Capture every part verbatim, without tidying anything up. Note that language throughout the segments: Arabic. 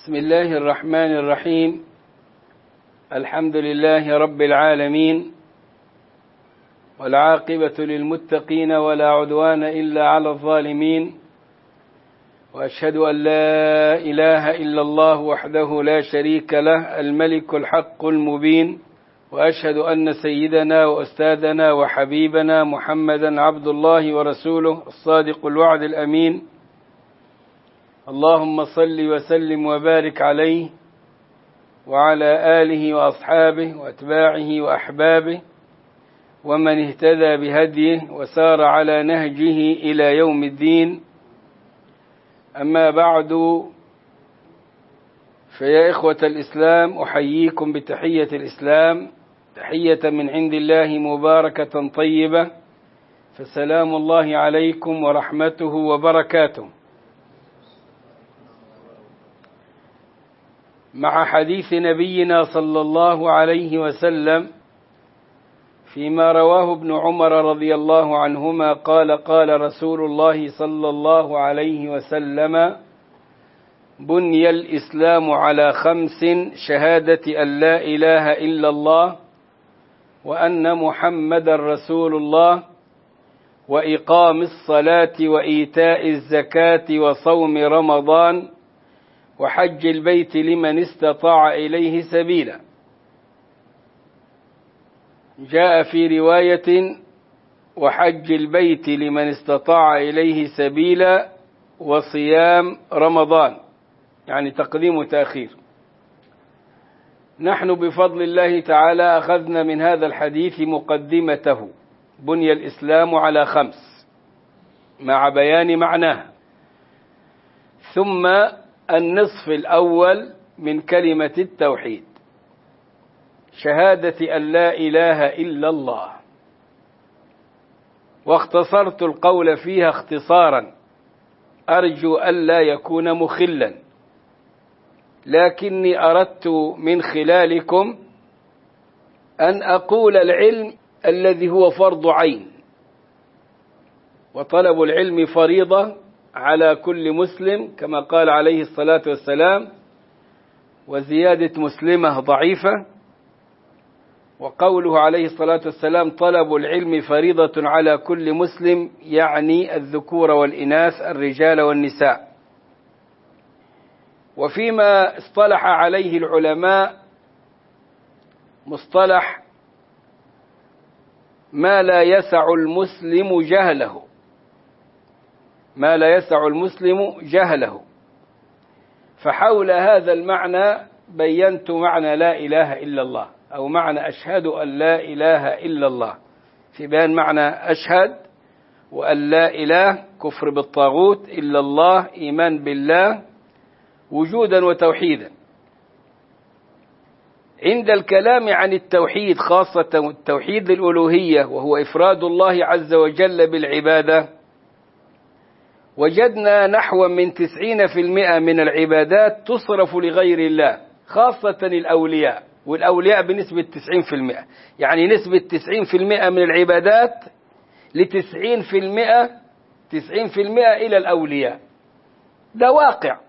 بسم الله الرحمن الرحيم. الحمد لله رب العالمين، والعاقبة للمتقين ولا عدوان إلا على الظالمين، وأشهد أن لا إله إلا الله وحده لا شريك له الملك الحق المبين، وأشهد أن سيدنا وأستاذنا وحبيبنا محمدا عبد الله ورسوله الصادق الوعد الأمين. اللهم صل وسلم وبارك عليه وعلى آله وأصحابه وأتباعه وأحبابه ومن اهتدى بهديه وسار على نهجه إلى يوم الدين. أما بعد، فيا إخوة الإسلام، أحييكم بتحية الإسلام، تحية من عند الله مباركة طيبة، فسلام الله عليكم ورحمته وبركاته. مع حديث نبينا صلى الله عليه وسلم فيما رواه ابن عمر رضي الله عنهما قال: قال رسول الله صلى الله عليه وسلم: بني الإسلام على خمس: شهادة أن لا إله إلا الله وأن محمد رسول الله، وإقام الصلاة وإيتاء الزكاة وصوم رمضان، وحج البيت لمن استطاع إليه سبيلا. جاء في رواية: وحج البيت لمن استطاع إليه سبيلا، وصيام رمضان، يعني تقديم وتأخير. نحن بفضل الله تعالى أخذنا من هذا الحديث مقدمته: بني الإسلام على خمس، مع بيان معناه، ثم النصف الأول من كلمة التوحيد، شهادة أن لا إله إلا الله. واختصرت القول فيها اختصارا أرجو ألا يكون مخلا، لكني أردت من خلالكم أن أقول العلم الذي هو فرض عين، وطلب العلم فريضة على كل مسلم كما قال عليه الصلاة والسلام، وزيادة مسلمة ضعيفة. وقوله عليه الصلاة والسلام: طلب العلم فريضة على كل مسلم، يعني الذكور والإناث، الرجال والنساء. وفيما اصطلح عليه العلماء مصطلح ما لا يسع المسلم جهله، ما لا يسع المسلم جهله. فحول هذا المعنى بينت معنى لا إله إلا الله، أو معنى أشهد أن لا إله إلا الله. في بيان معنى أشهد وأن لا إله، كفر بالطاغوت، إلا الله، إيمان بالله وجودا وتوحيدا. عند الكلام عن التوحيد، خاصة التوحيد الألوهية وهو إفراد الله عز وجل بالعبادة، وجدنا نحو من تسعين في المئة من العبادات تصرف لغير الله، خاصة الأولياء، والأولياء بنسبة تسعين في المئة، يعني نسبة تسعين في المئة من العبادات لتسعين في المئة تسعين في المئة إلى الأولياء. ده واقع.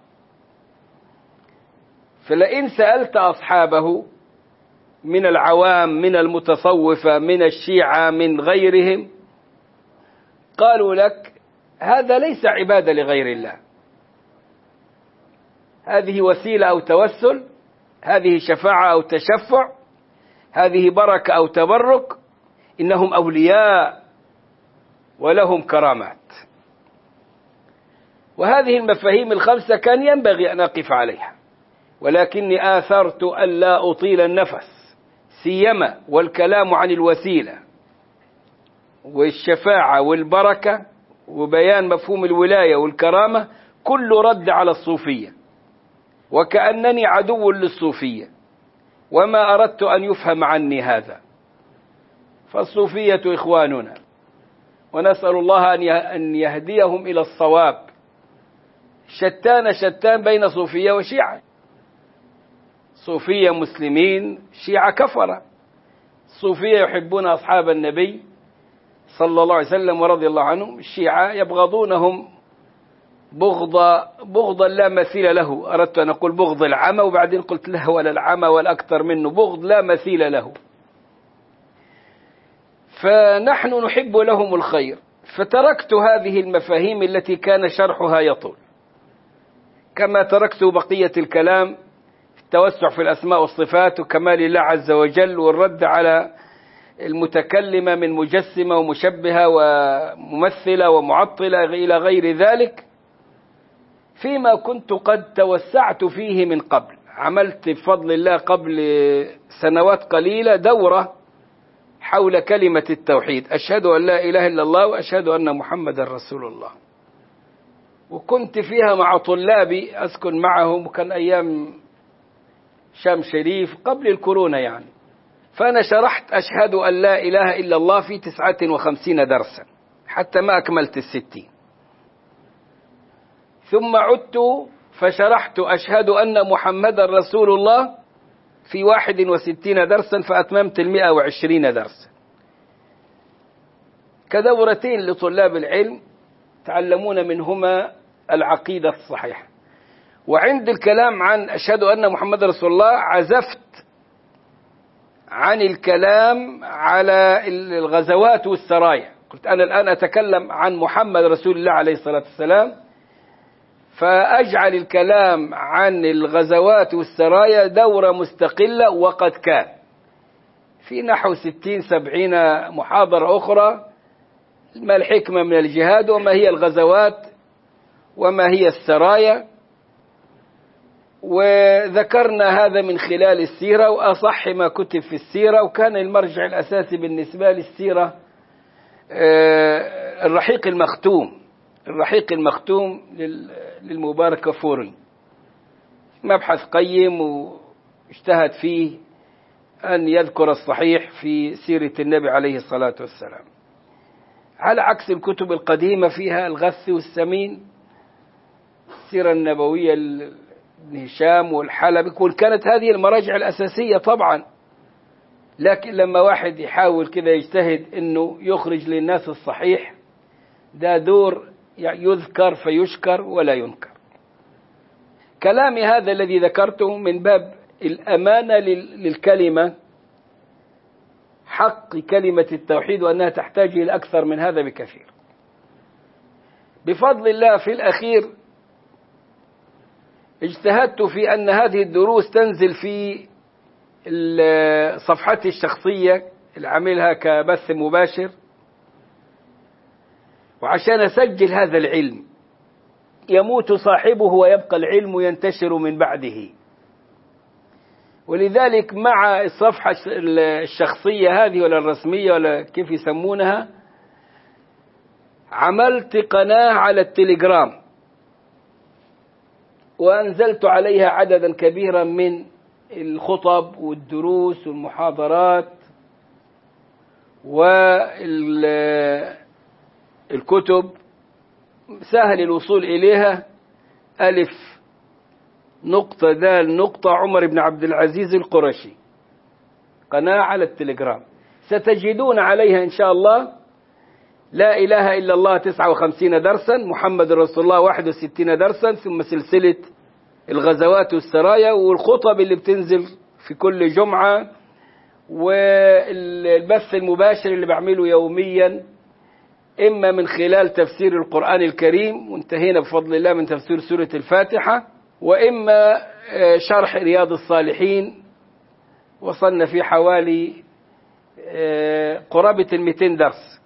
فلئن سألت أصحابه من العوام، من المتصوفة، من الشيعة، من غيرهم، قالوا لك: هذا ليس عبادة لغير الله، هذه وسيلة أو توسل، هذه شفاعة أو تشفع، هذه بركة أو تبرك، إنهم أولياء ولهم كرامات. وهذه المفاهيم الخمسة كان ينبغي أن أقف عليها، ولكني آثرت ألا أطيل النفس، سيما والكلام عن الوسيلة والشفاعة والبركة وبيان مفهوم الولاية والكرامة كله رد على الصوفية، وكأنني عدو للصوفية، وما أردت أن يفهم عني هذا. فالصوفية إخواننا، ونسأل الله أن يهديهم إلى الصواب. شتان شتان بين صوفية وشيعة، صوفية مسلمين، شيعة كفرة. الصوفية يحبون أصحاب النبي صلى الله عليه وسلم ورضي الله عنهم، الشيعة يبغضونهم بغضا بغضا لا مثيل له. أردت أن أقول بغض العمى وبعدين قلت لا ولا العمى ولا أكثر منه، بغض لا مثيل له. فنحن نحب لهم الخير، فتركت هذه المفاهيم التي كان شرحها يطول، كما تركت بقية الكلام في التوسع في الأسماء والصفات وكمال الله عز وجل والرد على المتكلمة من مجسمة ومشبهة وممثلة ومعطلة إلى غير ذلك، فيما كنت قد توسعت فيه من قبل. عملت بفضل الله قبل سنوات قليلة دورة حول كلمة التوحيد، أشهد أن لا إله إلا الله وأشهد أن محمد رسول الله، وكنت فيها مع طلابي أسكن معهم، وكان أيام شام شريف قبل الكورونا يعني. فأنا شرحت أشهد أن لا إله إلا الله في تسعة وخمسين درسا حتى ما أكملت الستين، ثم عدت فشرحت أشهد أن محمد رسول الله في واحد وستين درسا فأتممت المئة وعشرين درسا، كدورتين لطلاب العلم تعلمون منهما العقيدة الصحيحة. وعند الكلام عن أشهد أن محمد رسول الله عزفت عن الكلام على الغزوات والسرايا، قلت أنا الآن أتكلم عن محمد رسول الله عليه الصلاة والسلام، فأجعل الكلام عن الغزوات والسرايا دورة مستقلة، وقد كان في نحو ستين سبعين محاضرة أخرى، ما الحكمة من الجهاد وما هي الغزوات وما هي السرايا، وذكرنا هذا من خلال السيرة وأصح ما كتب في السيرة. وكان المرجع الأساسي بالنسبة للسيرة الرحيق المختوم الرحيق المختوم للمبارك فوري، مبحث قيم واجتهد فيه أن يذكر الصحيح في سيرة النبي عليه الصلاة والسلام، على عكس الكتب القديمة فيها الغث والسمين. السيرة النبوية ابن هشام والحلبي، كانت هذه المراجع الأساسية طبعا، لكن لما واحد يحاول كذا يجتهد أنه يخرج للناس الصحيح، ده دور يذكر فيشكر ولا ينكر. كلامي هذا الذي ذكرته من باب الأمانة للكلمة، حق كلمة التوحيد، وأنها تحتاج إلى أكثر من هذا بكثير. بفضل الله في الأخير اجتهدت في أن هذه الدروس تنزل في صفحتي الشخصية اللي عاملها كبث مباشر، وعشان أسجل هذا العلم، يموت صاحبه ويبقى العلم ينتشر من بعده. ولذلك مع الصفحة الشخصية هذه ولا الرسمية ولا كيف يسمونها، عملت قناة على التليجرام وأنزلت عليها عددا كبيرا من الخطب والدروس والمحاضرات والكتب، سهل الوصول إليها. ألف نقطة دال نقطة عمر بن عبد العزيز القرشي، قناة على التليجرام، ستجدون عليها إن شاء الله لا إله إلا الله تسعة وخمسين درسا، محمد رسول الله واحد وستين درسا، ثم سلسلة الغزوات والسرايا والخطب اللي بتنزل في كل جمعة، والبث المباشر اللي بعمله يوميا، إما من خلال تفسير القرآن الكريم، وانتهينا بفضل الله من تفسير سورة الفاتحة، وإما شرح رياض الصالحين، وصلنا في حوالي قرابة المئتين درس.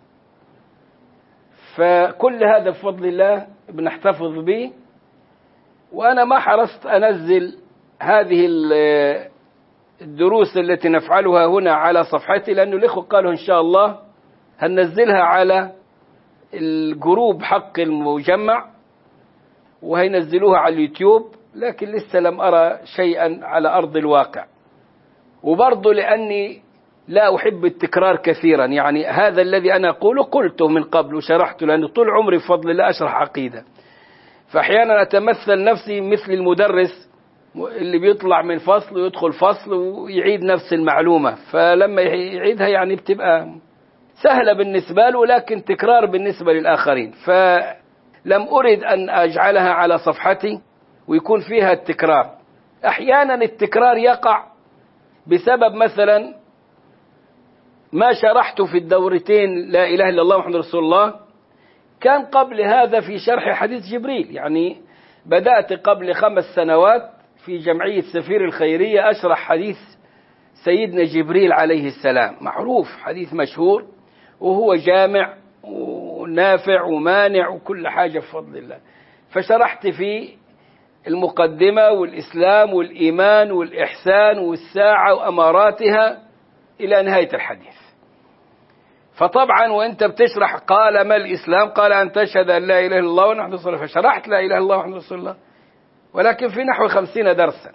فكل هذا بفضل الله بنحتفظ به، وأنا ما حرصت أنزل هذه الدروس التي نفعلها هنا على صفحتي، لأنه الإخوة قالوا إن شاء الله هننزلها على الجروب حق المجمع وهينزلوها على اليوتيوب، لكن لسه لم أرى شيئا على أرض الواقع. وبرضه لأني لا أحب التكرار كثيرا، يعني هذا الذي أنا أقوله قلته من قبل وشرحته، لأنه طول عمري بفضل الله أشرح عقيدة، فأحيانا أتمثل نفسي مثل المدرس اللي بيطلع من فصل ويدخل فصل ويعيد نفس المعلومة، فلما يعيدها يعني بتبقى سهلة بالنسبة له، لكن تكرار بالنسبة للآخرين. لم أرد أن أجعلها على صفحتي ويكون فيها التكرار. أحيانا التكرار يقع بسبب مثلا ما شرحت في الدورتين لا إله إلا الله محمد رسول الله كان قبل هذا في شرح حديث جبريل. يعني بدأت قبل خمس سنوات في جمعية سفير الخيرية أشرح حديث سيدنا جبريل عليه السلام، معروف حديث مشهور وهو جامع ونافع ومانع وكل حاجة بفضل الله. فشرحت في المقدمة والإسلام والإيمان والإحسان والساعة وأماراتها إلى نهاية الحديث. فطبعا وانت بتشرح قال ما الإسلام؟ قال أن تشهد أن لا إله إلا الله ونحن رسول الله. فشرحت لا إله إلا الله ونحن رسول الله، ولكن في نحو خمسين درسا.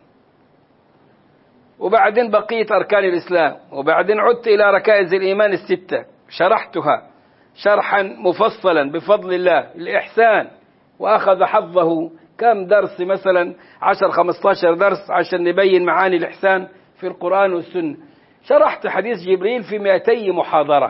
وبعدين بقية أركان الإسلام، وبعدين عدت إلى ركائز الإيمان الستة شرحتها شرحا مفصلا بفضل الله. الإحسان وأخذ حظه كم درس، مثلا عشر خمستاشر درس عشان نبين معاني الإحسان في القرآن والسنة. شرحت حديث جبريل في مئتي محاضرة،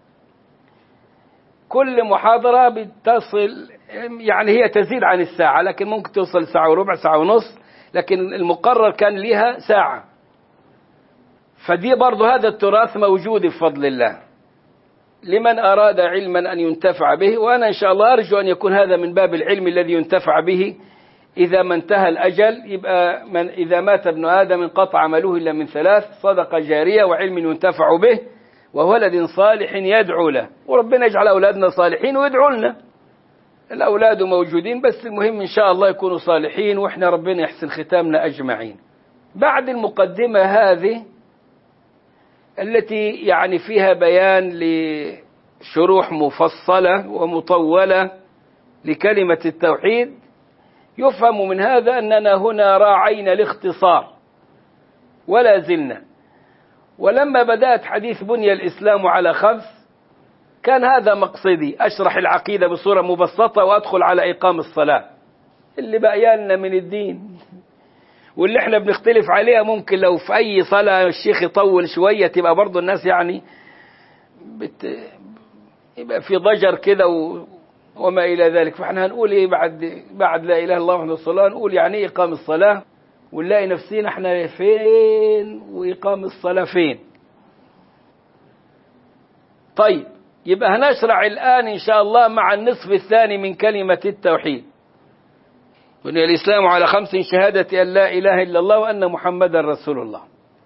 كل محاضرة بتصل يعني هي تزيد عن الساعة، لكن ممكن توصل ساعة وربع ساعة ونص، لكن المقرر كان لها ساعة. فدي برضو هذا التراث موجود بفضل الله لمن أراد علما أن ينتفع به، وأنا إن شاء الله أرجو أن يكون هذا من باب العلم الذي ينتفع به إذا ما انتهى الأجل. يبقى من إذا مات ابن آدم انقطع عمله إلا من ثلاث: صدقة جارية وعلم ينتفع به وولد صالح يدعو له. وربنا يجعل أولادنا صالحين ويدعو لنا. الأولاد موجودين، بس المهم إن شاء الله يكونوا صالحين وإحنا ربنا يحسن ختامنا أجمعين. بعد المقدمة هذه التي يعني فيها بيان لشروح مفصلة ومطولة لكلمة التوحيد، يفهم من هذا أننا هنا راعينا الاختصار ولا زلنا. ولما بدأت حديث بني الإسلام على خمس كان هذا مقصدي، أشرح العقيدة بصورة مبسطة وأدخل على إقام الصلاة اللي بقيالنا من الدين واللي احنا بنختلف عليها. ممكن لو في أي صلاة الشيخ يطول شوية تبقى برضو الناس يعني بت... يبقى في ضجر كده و... وما إلى ذلك. فاحنا هنقول إيه بعد بعد لا إله إلا الله محمد رسول الله؟ نقول يعني إيه إقام الصلاة، ونلاقي نفسينا احنا فين وإقام الصلاة فين. طيب يبقى هنشرع الآن إن شاء الله مع النصف الثاني من كلمة التوحيد. بني الإسلام على خمس: شهادة أن لا إله إلا الله وأن محمدا رسول الله.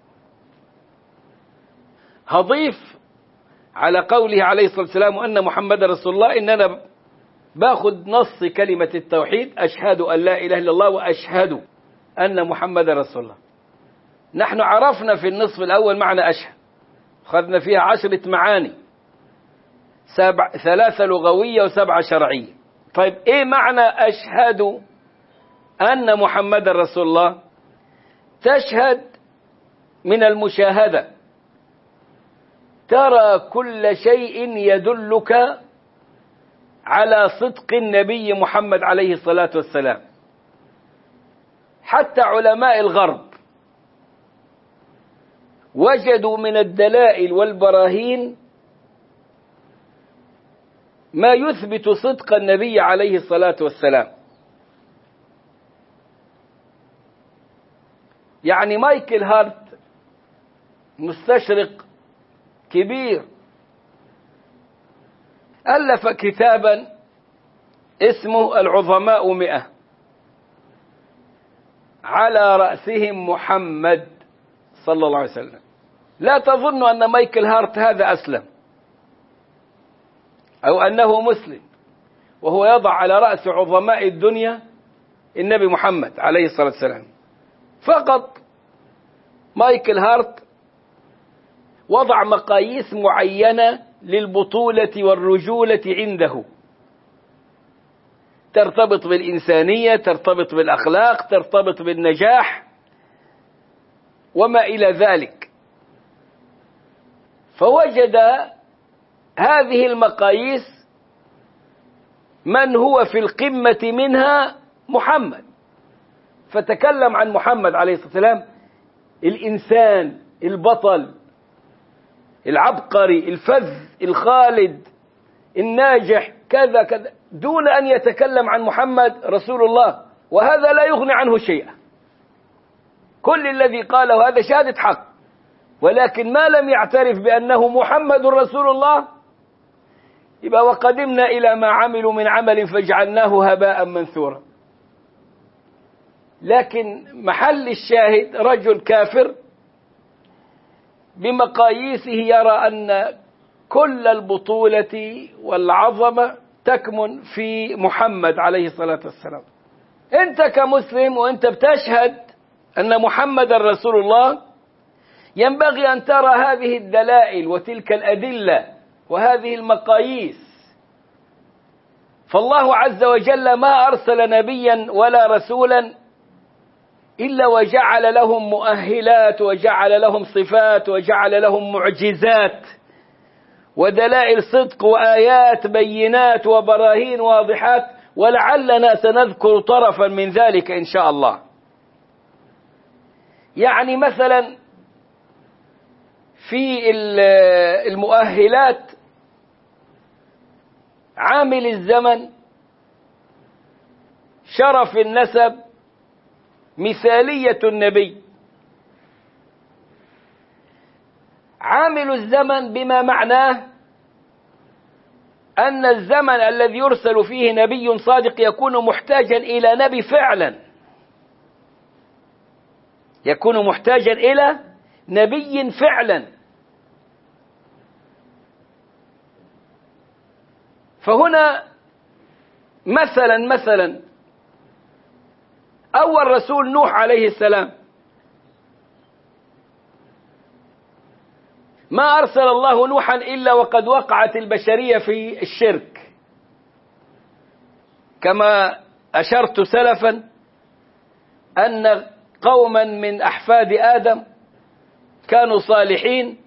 هضيف على قوله عليه الصلاة والسلام وأن محمدا رسول الله إن أنا باخذ نص كلمة التوحيد: أشهد أن لا إله إلا الله وأشهد أن محمدا رسول الله. نحن عرفنا في النصف الأول معنى أشهد، أخذنا فيها عشرة معاني، سبع ثلاثة لغوية وسبعة شرعية. طيب إيه معنى أشهد أن محمد رسول الله؟ تشهد من المشاهدة، ترى كل شيء يدلك على صدق النبي محمد عليه الصلاة والسلام. حتى علماء الغرب وجدوا من الدلائل والبراهين ما يثبت صدق النبي عليه الصلاة والسلام. يعني مايكل هارت مستشرق كبير ألف كتابا اسمه العظماء مئة، على رأسهم محمد صلى الله عليه وسلم. لا تظن أن مايكل هارت هذا أسلم أو أنه مسلم وهو يضع على رأس عظماء الدنيا النبي محمد عليه الصلاة والسلام. فقط مايكل هارت وضع مقاييس معينة للبطولة والرجولة عنده، ترتبط بالإنسانية، ترتبط بالأخلاق، ترتبط بالنجاح وما إلى ذلك. فوجد هذه المقاييس من هو في القمة منها محمد، فتكلم عن محمد عليه الصلاة والسلام: الإنسان، البطل، العبقري، الفذ، الخالد، الناجح، كذا كذا. دون أن يتكلم عن محمد رسول الله، وهذا لا يغني عنه شيئا. كل الذي قاله هذا شهادة حق، ولكن ما لم يعترف بأنه محمد رسول الله يبقى وقدمنا إلى ما عملوا من عمل فجعلناه هباء منثورا. لكن محل الشاهد رجل كافر بمقاييسه يرى أن كل البطولة والعظمة تكمن في محمد عليه الصلاة والسلام. أنت كمسلم وأنت بتشهد أن محمد رسول الله ينبغي أن ترى هذه الدلائل وتلك الأدلة وهذه المقاييس. فالله عز وجل ما أرسل نبيا ولا رسولا إلا وجعل لهم مؤهلات وجعل لهم صفات وجعل لهم معجزات ودلائل صدق وآيات بينات وبراهين واضحات، ولعلنا سنذكر طرفا من ذلك إن شاء الله. يعني مثلا في المؤهلات عامل الزمن، شرف النسب، مثالية النبي. عامل الزمن بما معناه أن الزمن الذي يرسل فيه نبي صادق يكون محتاجا إلى نبي فعلا، يكون محتاجا إلى نبي فعلا. فهنا مثلا مثلا أول رسول نوح عليه السلام، ما أرسل الله نوحا إلا وقد وقعت البشرية في الشرك، كما أشرت سلفا أن قوما من أحفاد آدم كانوا صالحين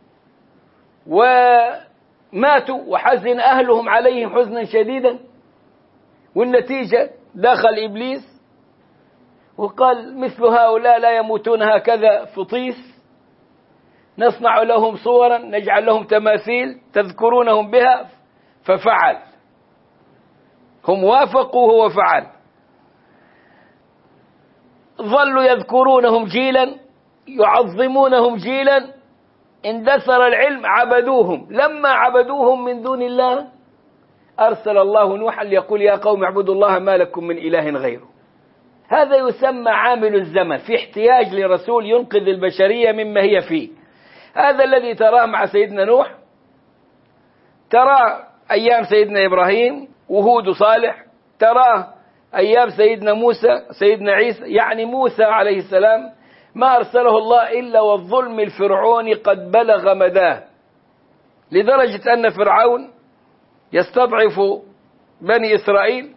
وماتوا وحزن أهلهم عليهم حزنا شديدا، والنتيجة دخل إبليس وقال مثل هؤلاء لا يموتون هكذا فطيس، نصنع لهم صورا نجعل لهم تماثيل تذكرونهم بها. ففعل، هم وافقوا هو فعل، ظلوا يذكرونهم جيلا يعظمونهم جيلا، اندثر العلم عبدوهم. لما عبدوهم من دون الله أرسل الله نوحا ليقول يا قوم اعبدوا الله ما لكم من إله غيره. هذا يسمى عامل الزمن، في احتياج لرسول ينقذ البشرية مما هي فيه. هذا الذي تراه مع سيدنا نوح، تراه أيام سيدنا إبراهيم وهود صالح، تراه أيام سيدنا موسى سيدنا عيسى. يعني موسى عليه السلام ما أرسله الله إلا والظلم الفرعوني قد بلغ مداه، لدرجة أن فرعون يستضعف بني إسرائيل،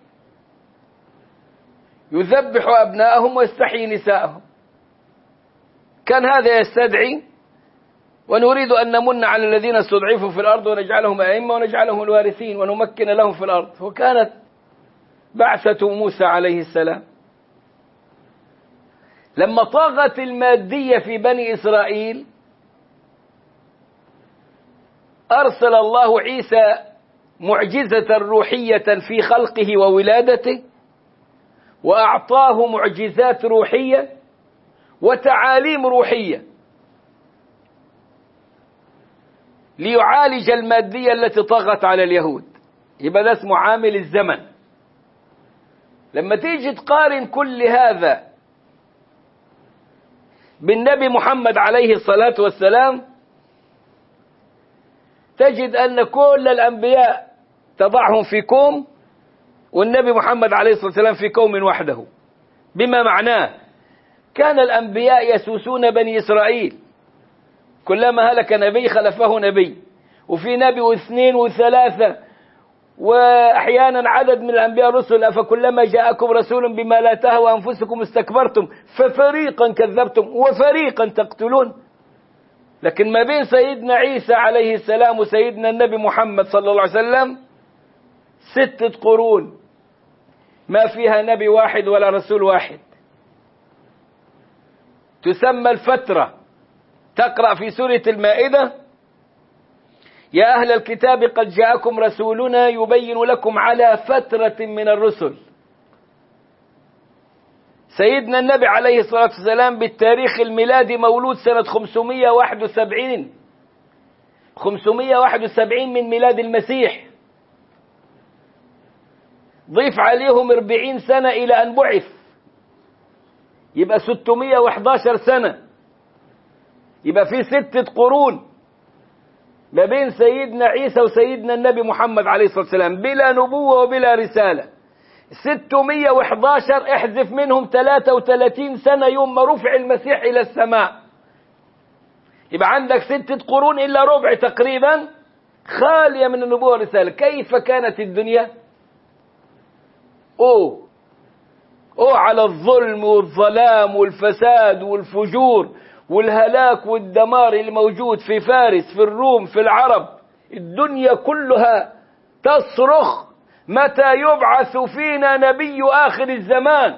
يذبح أبناءهم ويستحيي نساءهم. كان هذا يستدعي ونريد أن نمن على الذين استضعفوا في الأرض ونجعلهم أئمة ونجعلهم الوارثين ونمكن لهم في الأرض. وكانت بعثة موسى عليه السلام لما طاغت المادية في بني إسرائيل أرسل الله عيسى معجزة روحية في خلقه وولادته، وأعطاه معجزات روحية وتعاليم روحية ليعالج المادية التي طغت على اليهود. يبقى ده اسمه عامل الزمن. لما تيجي تقارن كل هذا بالنبي محمد عليه الصلاة والسلام تجد أن كل الأنبياء تضعهم في كوم، والنبي محمد عليه الصلاة والسلام في كوم وحده. بما معناه كان الأنبياء يسوسون بني إسرائيل، كلما هلك نبي خلفه نبي، وفي نبي واثنين وثلاثة، وأحيانا عدد من الأنبياء رسل، أفكلما جاءكم رسول بما لا تهوى أنفسكم استكبرتم ففريقا كذبتم وفريقا تقتلون. لكن ما بين سيدنا عيسى عليه السلام وسيدنا النبي محمد صلى الله عليه وسلم ستة قرون ما فيها نبي واحد ولا رسول واحد، تسمى الفترة. تقرأ في سورة المائدة يا أهل الكتاب قد جاءكم رسولنا يبين لكم على فترة من الرسل. سيدنا النبي عليه الصلاة والسلام بالتاريخ الميلادي مولود سنة خمسمائة وواحد وسبعين خمسمائة وواحد وسبعين من ميلاد المسيح، ضيف عليهم أربعين سنة إلى أن بعث، يبقى ستمائة وأحد عشر سنة، يبقى في ستة قرون ما بين سيدنا عيسى وسيدنا النبي محمد عليه الصلاة والسلام، بلا نبوة وبلا رسالة. ستمائة وأحد عشر احذف منهم ثلاثة وثلاثين سنة يوم ما رفع المسيح إلى السماء، يبقى عندك ستة قرون إلا ربع تقريبا خالية من النبوة والرسالة. كيف كانت الدنيا؟ أوه أوه على الظلم والظلام والفساد والفجور والهلاك والدمار الموجود في فارس، في الروم، في العرب. الدنيا كلها تصرخ متى يبعث فينا نبي آخر الزمان،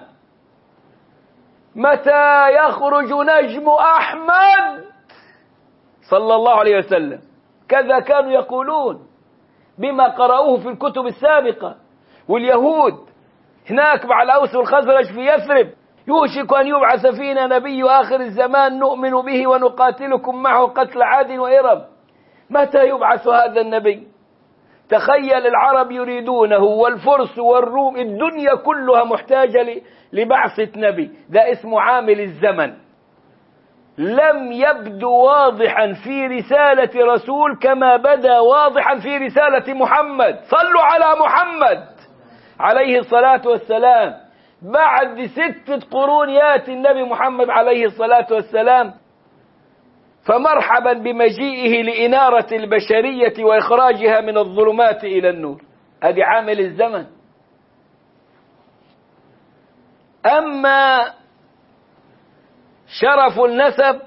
متى يخرج نجم أحمد صلى الله عليه وسلم. كذا كانوا يقولون بما قرأوه في الكتب السابقة. واليهود هناك مع الأوس والخزرج في يثرب، يوشك أن يبعث فينا نبي آخر الزمان نؤمن به ونقاتلكم معه قتل عاد وإرم. متى يبعث هذا النبي؟ تخيل العرب يريدونه والفرس والروم، الدنيا كلها محتاجة لبعثة نبي. ده اسمه عامل الزمن. لم يبدو واضحا في رسالة رسول كما بدا واضحا في رسالة محمد. صلوا على محمد عليه الصلاة والسلام. بعد ستة قرون يأتي النبي محمد عليه الصلاة والسلام، فمرحبا بمجيئه لإنارة البشرية وإخراجها من الظلمات إلى النور. هذه عامل الزمن. أما شرف النسب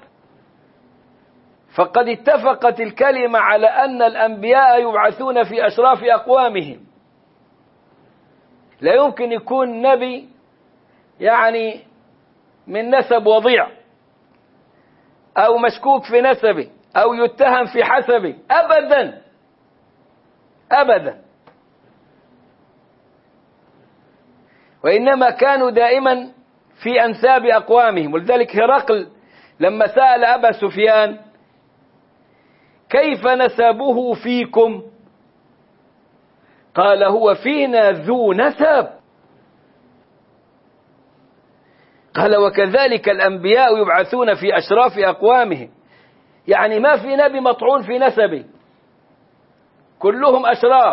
فقد اتفقت الكلمة على أن الأنبياء يبعثون في أشراف أقوامهم. لا يمكن يكون نبي يعني من نسب وضيع أو مشكوك في نسبه أو يتهم في حسبه، أبدا أبدا. وإنما كانوا دائما في أنساب أقوامهم. ولذلك هرقل لما سأل أبا سفيان كيف نسبه فيكم، قال هو فينا ذو نسب. قال وكذلك الأنبياء يبعثون في أشراف أقوامهم، يعني ما في نبي مطعون في نسبه، كلهم أشراف.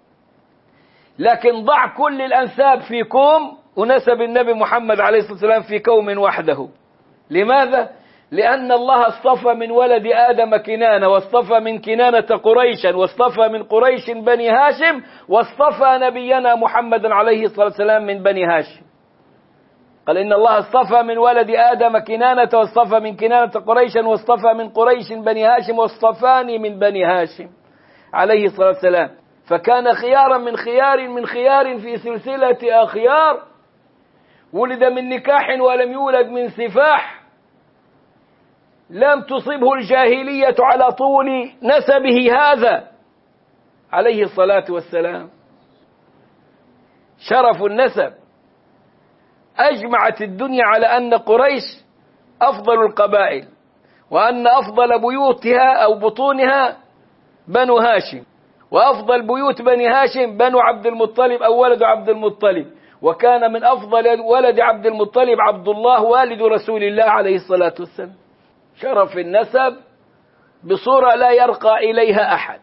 لكن ضع كل الأنساب في كوم ونسب النبي محمد عليه الصلاة والسلام في كوم وحده. لماذا؟ لأن الله اصطفى من ولد آدم كنانة، واصطفى من كنانة قريشا، واصطفى من قريش بني هاشم، واصطفى نبينا محمد عليه الصلاة والسلام من بني هاشم. قال إن الله اصطفى من ولد آدم كنانة، واصطفى من كنانة قريشا، واصطفى من قريش بني هاشم، واصطفاني من بني هاشم عليه الصلاة والسلام. فكان خيارا من خيار من خيار في سلسلة أخيار، ولد من نكاح ولم يولد من سفاح، لم تصبه الجاهلية على طول نسبه هذا عليه الصلاة والسلام. شرف النسب. أجمعت الدنيا على أن قريش أفضل القبائل، وأن أفضل بيوتها أو بطونها بنو هاشم، وأفضل بيوت بني هاشم بنو عبد المطلب أو ولد عبد المطلب، وكان من أفضل ولد عبد المطلب عبد الله والد رسول الله عليه الصلاة والسلام. شرف النسب بصورة لا يرقى إليها أحد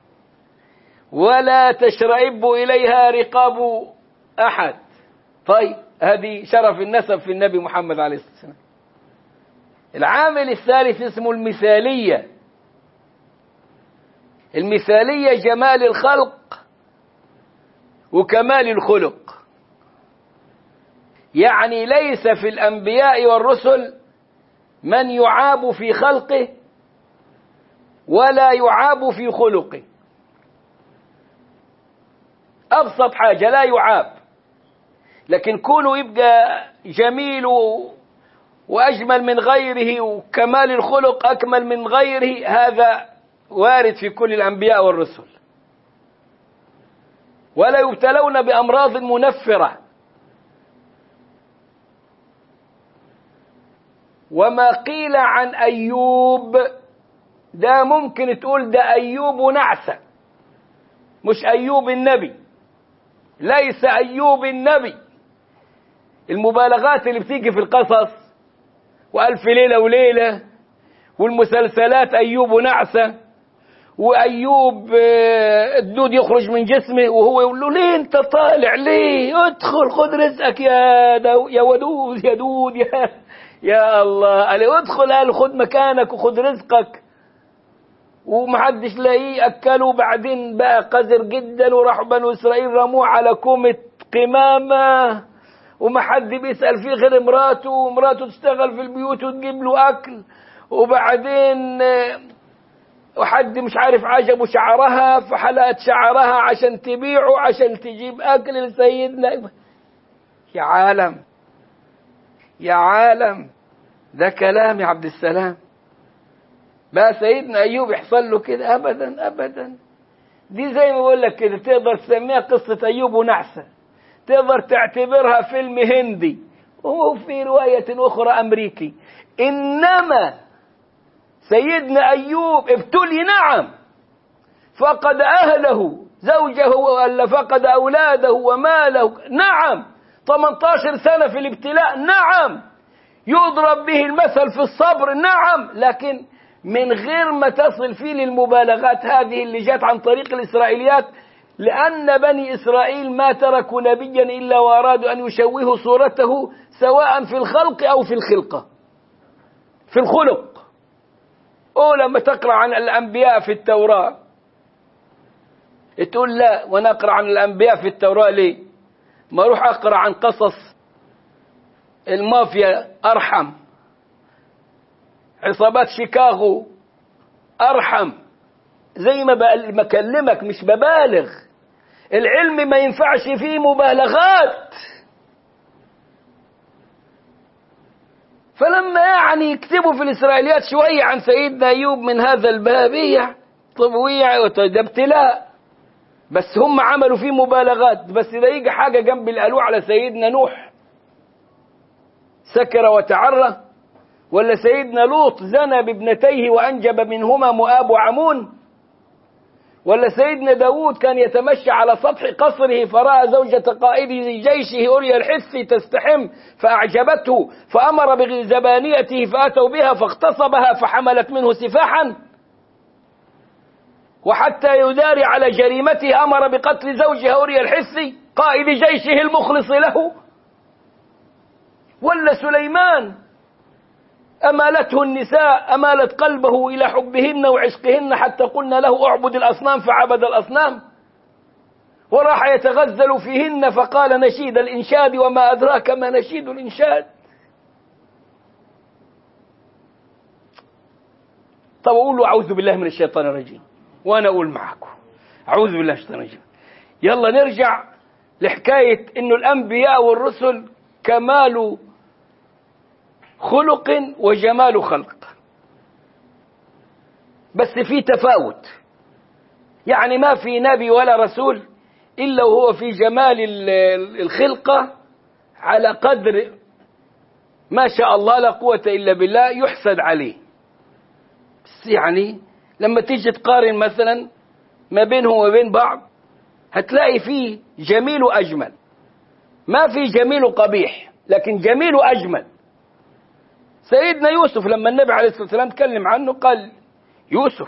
ولا تشرئب إليها رقاب أحد. طيب هذه شرف النسب في النبي محمد عليه الصلاة والسلام. العامل الثالث اسمه المثالية. المثالية جمال الخلق وكمال الخلق. يعني ليس في الأنبياء والرسل من يعاب في خلقه ولا يعاب في خلقه. أبسط حاجة لا يعاب، لكن كونه يبقى جميل وأجمل من غيره وكمال الخلق أكمل من غيره، هذا وارد في كل الأنبياء والرسل. ولا يبتلون بأمراض منفرة. وما قيل عن أيوب ده ممكن تقول ده أيوب نعسة، مش أيوب النبي، ليس أيوب النبي. المبالغات اللي بتيجي في القصص وألف ليلة وليلة والمسلسلات أيوب نعسة، وأيوب الدود يخرج من جسمه وهو يقول له ليه أنت طالع، ليه ادخل خذ رزقك يا دو يا ودود يا دود يا يا الله، قال ادخل قال خذ مكانك وخذ رزقك، ومحدش لاقيه أكله. وبعدين بقى قذر جدا وراحوا بنو إسرائيل رموه على كومة قمامة، ومحد بيسأل فيه غير مراته، ومراته تشتغل في البيوت وتجيب له أكل. وبعدين وحد مش عارف عجبه شعرها فحلقت شعرها عشان تبيعه عشان تجيب أكل لسيدنا. يا عالم يا عالم، ده كلام يا عبد السلام. بقى سيدنا أيوب يحصل له كده؟ أبدا أبدا. دي زي ما بقول لك كده، تقدر تسميها قصة أيوب ونعسة، تقدر تعتبرها فيلم هندي، وفي رواية أخرى أمريكي. إنما سيدنا أيوب ابتلي، نعم، فقد أهله زوجه ولا فقد أولاده وماله، نعم، ثمانية عشر سنة في الابتلاء، نعم، يضرب به المثل في الصبر، نعم، لكن من غير ما تصل فيه للمبالغات هذه اللي جات عن طريق الإسرائيليات، لأن بني إسرائيل ما تركوا نبيا إلا وأرادوا أن يشوهوا صورته سواء في الخلق أو في الخلقة، في الخلق. أو لما تقرأ عن الأنبياء في التوراة تقول لا، وأنا أقرأ عن الأنبياء في التوراة ليه؟ ما أروح أقرأ عن قصص المافيا أرحم، عصابات شيكاغو أرحم. زي ما بكلمك مش ببالغ، العلم ما ينفعش فيه مبالغات. فلما يعني يكتبوا في الإسرائيليات شوية عن سيدنا أيوب من هذا الباب، طبيعي ده ابتلاء، بس هم عملوا فيه مبالغات. بس إذا يجي حاجة جنب اللي قالوه على سيدنا نوح سكر وتعرى، ولا سيدنا لوط زنى بابنتيه وأنجب منهما مؤاب وعمون، ولا سيدنا داود كان يتمشى على سطح قصره فرأى زوجة قائد جيشه أوريا الحثي تستحم فأعجبته فأمر بزبانيته فأتوا بها فاغتصبها فحملت منه سفاحا، وحتى يداري على جريمته أمر بقتل زوجها أوريا الحثي قائد جيشه المخلص له. ولا سليمان أمالته النساء، أمالت قلبه إلى حبهن وعشقهن حتى قلنا له أعبد الأصنام فعبد الأصنام، وراح يتغزل فيهن فقال نشيد الإنشاد وما أدراك ما نشيد الإنشاد. طب أقول أعوذ بالله من الشيطان الرجيم، وأنا أقول معكم أعوذ بالله من الشيطان الرجيم. يلا نرجع لحكاية إنه الأنبياء والرسل كمال خلق وجمال خلق، بس في تفاوت. يعني ما في نبي ولا رسول إلا وهو في جمال الخلقة على قدر ما شاء الله لا قوة إلا بالله يحسد عليه. بس يعني لما تيجي تقارن مثلا ما بينهم وبين بعض هتلاقي فيه جميل وأجمل، ما في جميل وقبيح، لكن جميل وأجمل. سيدنا يوسف لما النبي عليه الصلاة والسلام تكلم عنه قال يوسف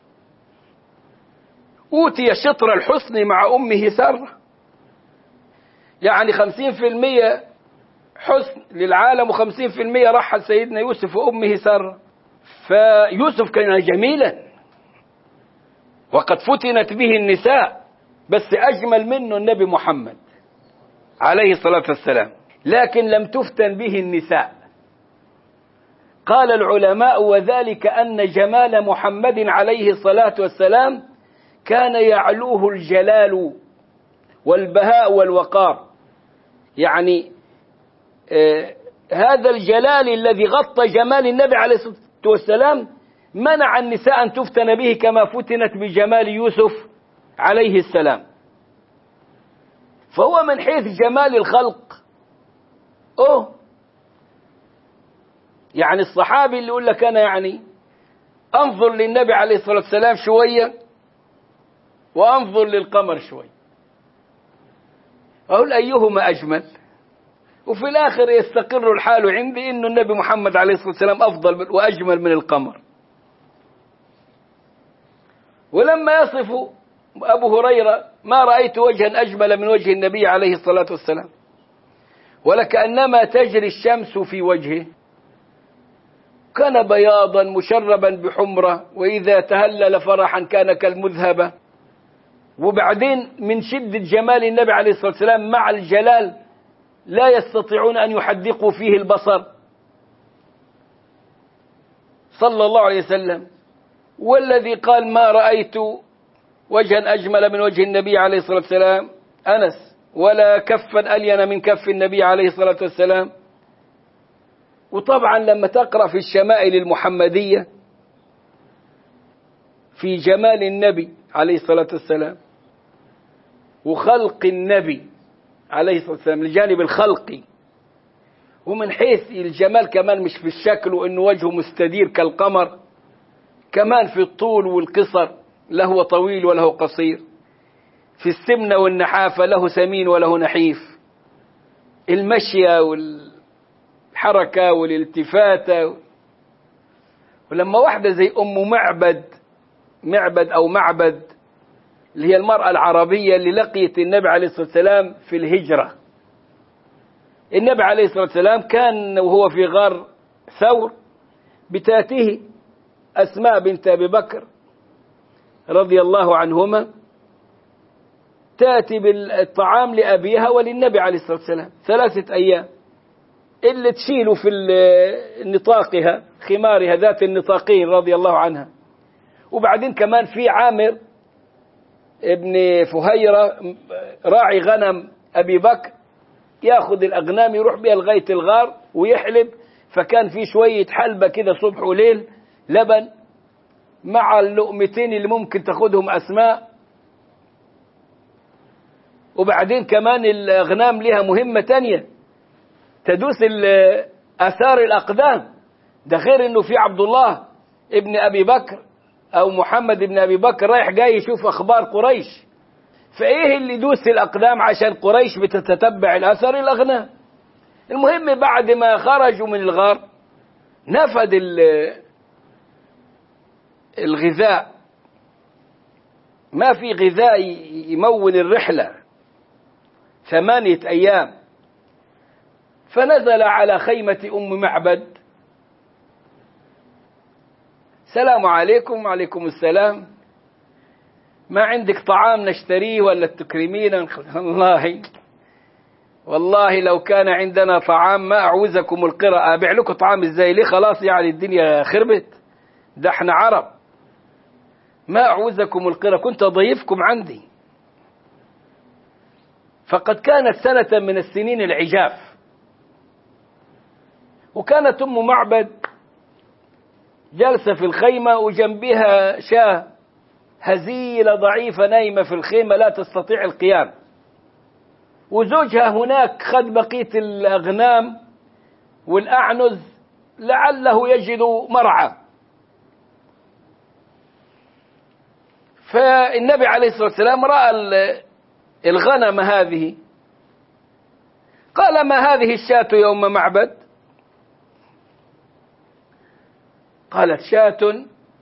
أوتي شطر الحسن مع أمه سارة، يعني خمسين في المية حسن للعالم وخمسين في المية راح سيدنا يوسف وأمه سارة. فيوسف كان جميلا وقد فتنت به النساء، بس أجمل منه النبي محمد عليه الصلاة والسلام، لكن لم تفتن به النساء. قال العلماء وذلك أن جمال محمد عليه الصلاة والسلام كان يعلوه الجلال والبهاء والوقار. يعني آه هذا الجلال الذي غطى جمال النبي عليه الصلاة والسلام منع النساء أن تفتن به كما فتنت بجمال يوسف عليه السلام. فهو من حيث جمال الخلق أوه يعني الصحابي اللي يقول لك أنا يعني أنظر للنبي عليه الصلاة والسلام شوية وأنظر للقمر شوية، أقول أيهما أجمل؟ وفي الآخر يستقر الحال عندي إنه النبي محمد عليه الصلاة والسلام أفضل وأجمل من القمر. ولما يصف أبو هريرة ما رأيت وجها أجمل من وجه النبي عليه الصلاة والسلام ولكأنما تجري الشمس في وجهه، كان بياضا مشربا بحمرة وإذا تهلل فرحا كان كالمذهبة. وبعدين من شدة جمال النبي عليه الصلاة والسلام مع الجلال لا يستطيعون أن يحدقوا فيه البصر صلى الله عليه وسلم. والذي قال ما رأيت وجها أجمل من وجه النبي عليه الصلاة والسلام أنس، ولا كفا ألين من كف النبي عليه الصلاة والسلام. وطبعا لما تقرأ في الشمائل المحمدية في جمال النبي عليه الصلاة والسلام وخلق النبي عليه الصلاة والسلام الجانب الخلقي، ومن حيث الجمال كمان مش في الشكل وإنه وجهه مستدير كالقمر، كمان في الطول والقصر، لا هو طويل ولا هو قصير، في السمنة والنحافة، له سمين وله نحيف، المشية والحركة والالتفاتة. ولما واحدة زي أم معبد معبد أو معبد اللي هي المرأة العربية اللي لقيت النبي عليه الصلاة والسلام في الهجرة، النبي عليه الصلاة والسلام كان وهو في غار ثور بتاته أسماء بنت أبي بكر رضي الله عنهما تأتي بالطعام لأبيها وللنبي عليه الصلاة والسلام ثلاثة أيام، اللي تشيله في نطاقها خمارها ذات النطاقين رضي الله عنها. وبعدين كمان في عامر ابن فهيرة راعي غنم أبي بكر ياخذ الأغنام يروح بها لغاية الغار ويحلب، فكان في شوية حلبة كده صبح وليل لبن مع اللقمتين اللي ممكن تاخدهم أسماء. وبعدين كمان الأغنام لها مهمة تانية تدوس آثار الأقدام، ده غير إنه في عبد الله ابن أبي بكر أو محمد ابن أبي بكر رايح جاي يشوف أخبار قريش، فإيه اللي يدوس الأقدام عشان قريش بتتتبع الأثر الأغنام. المهم بعد ما خرجوا من الغار نفد الغذاء، ما في غذاء يمول الرحلة ثمانية أيام، فنزل على خيمة أم معبد، السلام عليكم. وعليكم السلام، ما عندك طعام نشتريه ولا تكرمين؟ والله والله لو كان عندنا طعام ما أعوزكم القراءة، أبيع لكم طعام ازاي؟ ليه خلاص يعني الدنيا خربت، ده احنا عرب، ما أعوزكم القراءة، كنت أضيفكم عندي. فقد كانت سنة من السنين العجاف، وكانت أم معبد جالسة في الخيمة وجنبها شاة هزيلة ضعيفة نايمة في الخيمة لا تستطيع القيام، وزوجها هناك خد بقية الأغنام والأعنز لعله يجد مرعى. فالنبي عليه الصلاة والسلام رأى الغنم هذه، قال ما هذه الشاة يا أم معبد؟ قالت شاة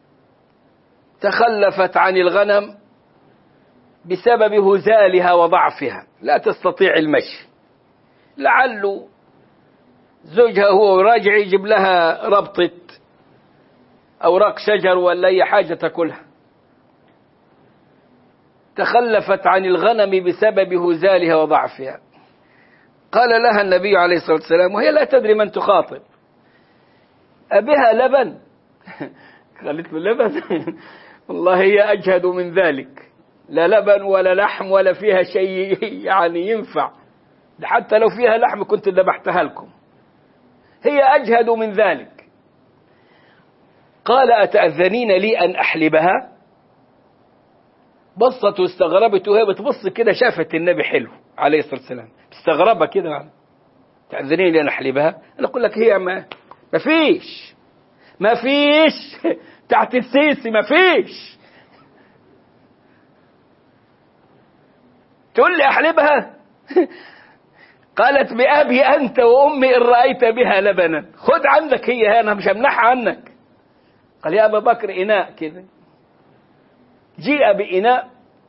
تخلفت عن الغنم بسبب هزالها وضعفها لا تستطيع المشي، لعله زوجها هو راجع يجيب لها ربطة أوراق شجر ولا أي حاجة تأكلها، تخلفت عن الغنم بسبب هزالها وضعفها. قال لها النبي عليه الصلاة والسلام وهي لا تدري من تخاطب، أبها لبن؟ قالت له لبن؟ والله هي أجهد من ذلك، لا لبن ولا لحم ولا فيها شيء يعني ينفع، حتى لو فيها لحم كنت ذبحتها لكم، هي أجهد من ذلك. قال أتأذنين لي أن أحلبها؟ بصت واستغربت، وهي بتبص كده شافت النبي حلو عليه الصلاة والسلام، استغربها كده. تأذنين لي أن أحلبها؟ أنا أقول لك هي ما ما فيش ما فيش تحت السيسي ما فيش. تقول لي أحلبها؟ قالت بأبي أنت وأمي إن رأيت بها لبنا، خد عندك هي، أنا مش همنحها عنك. قال يا أبا بكر إناء كده. جيء بإناء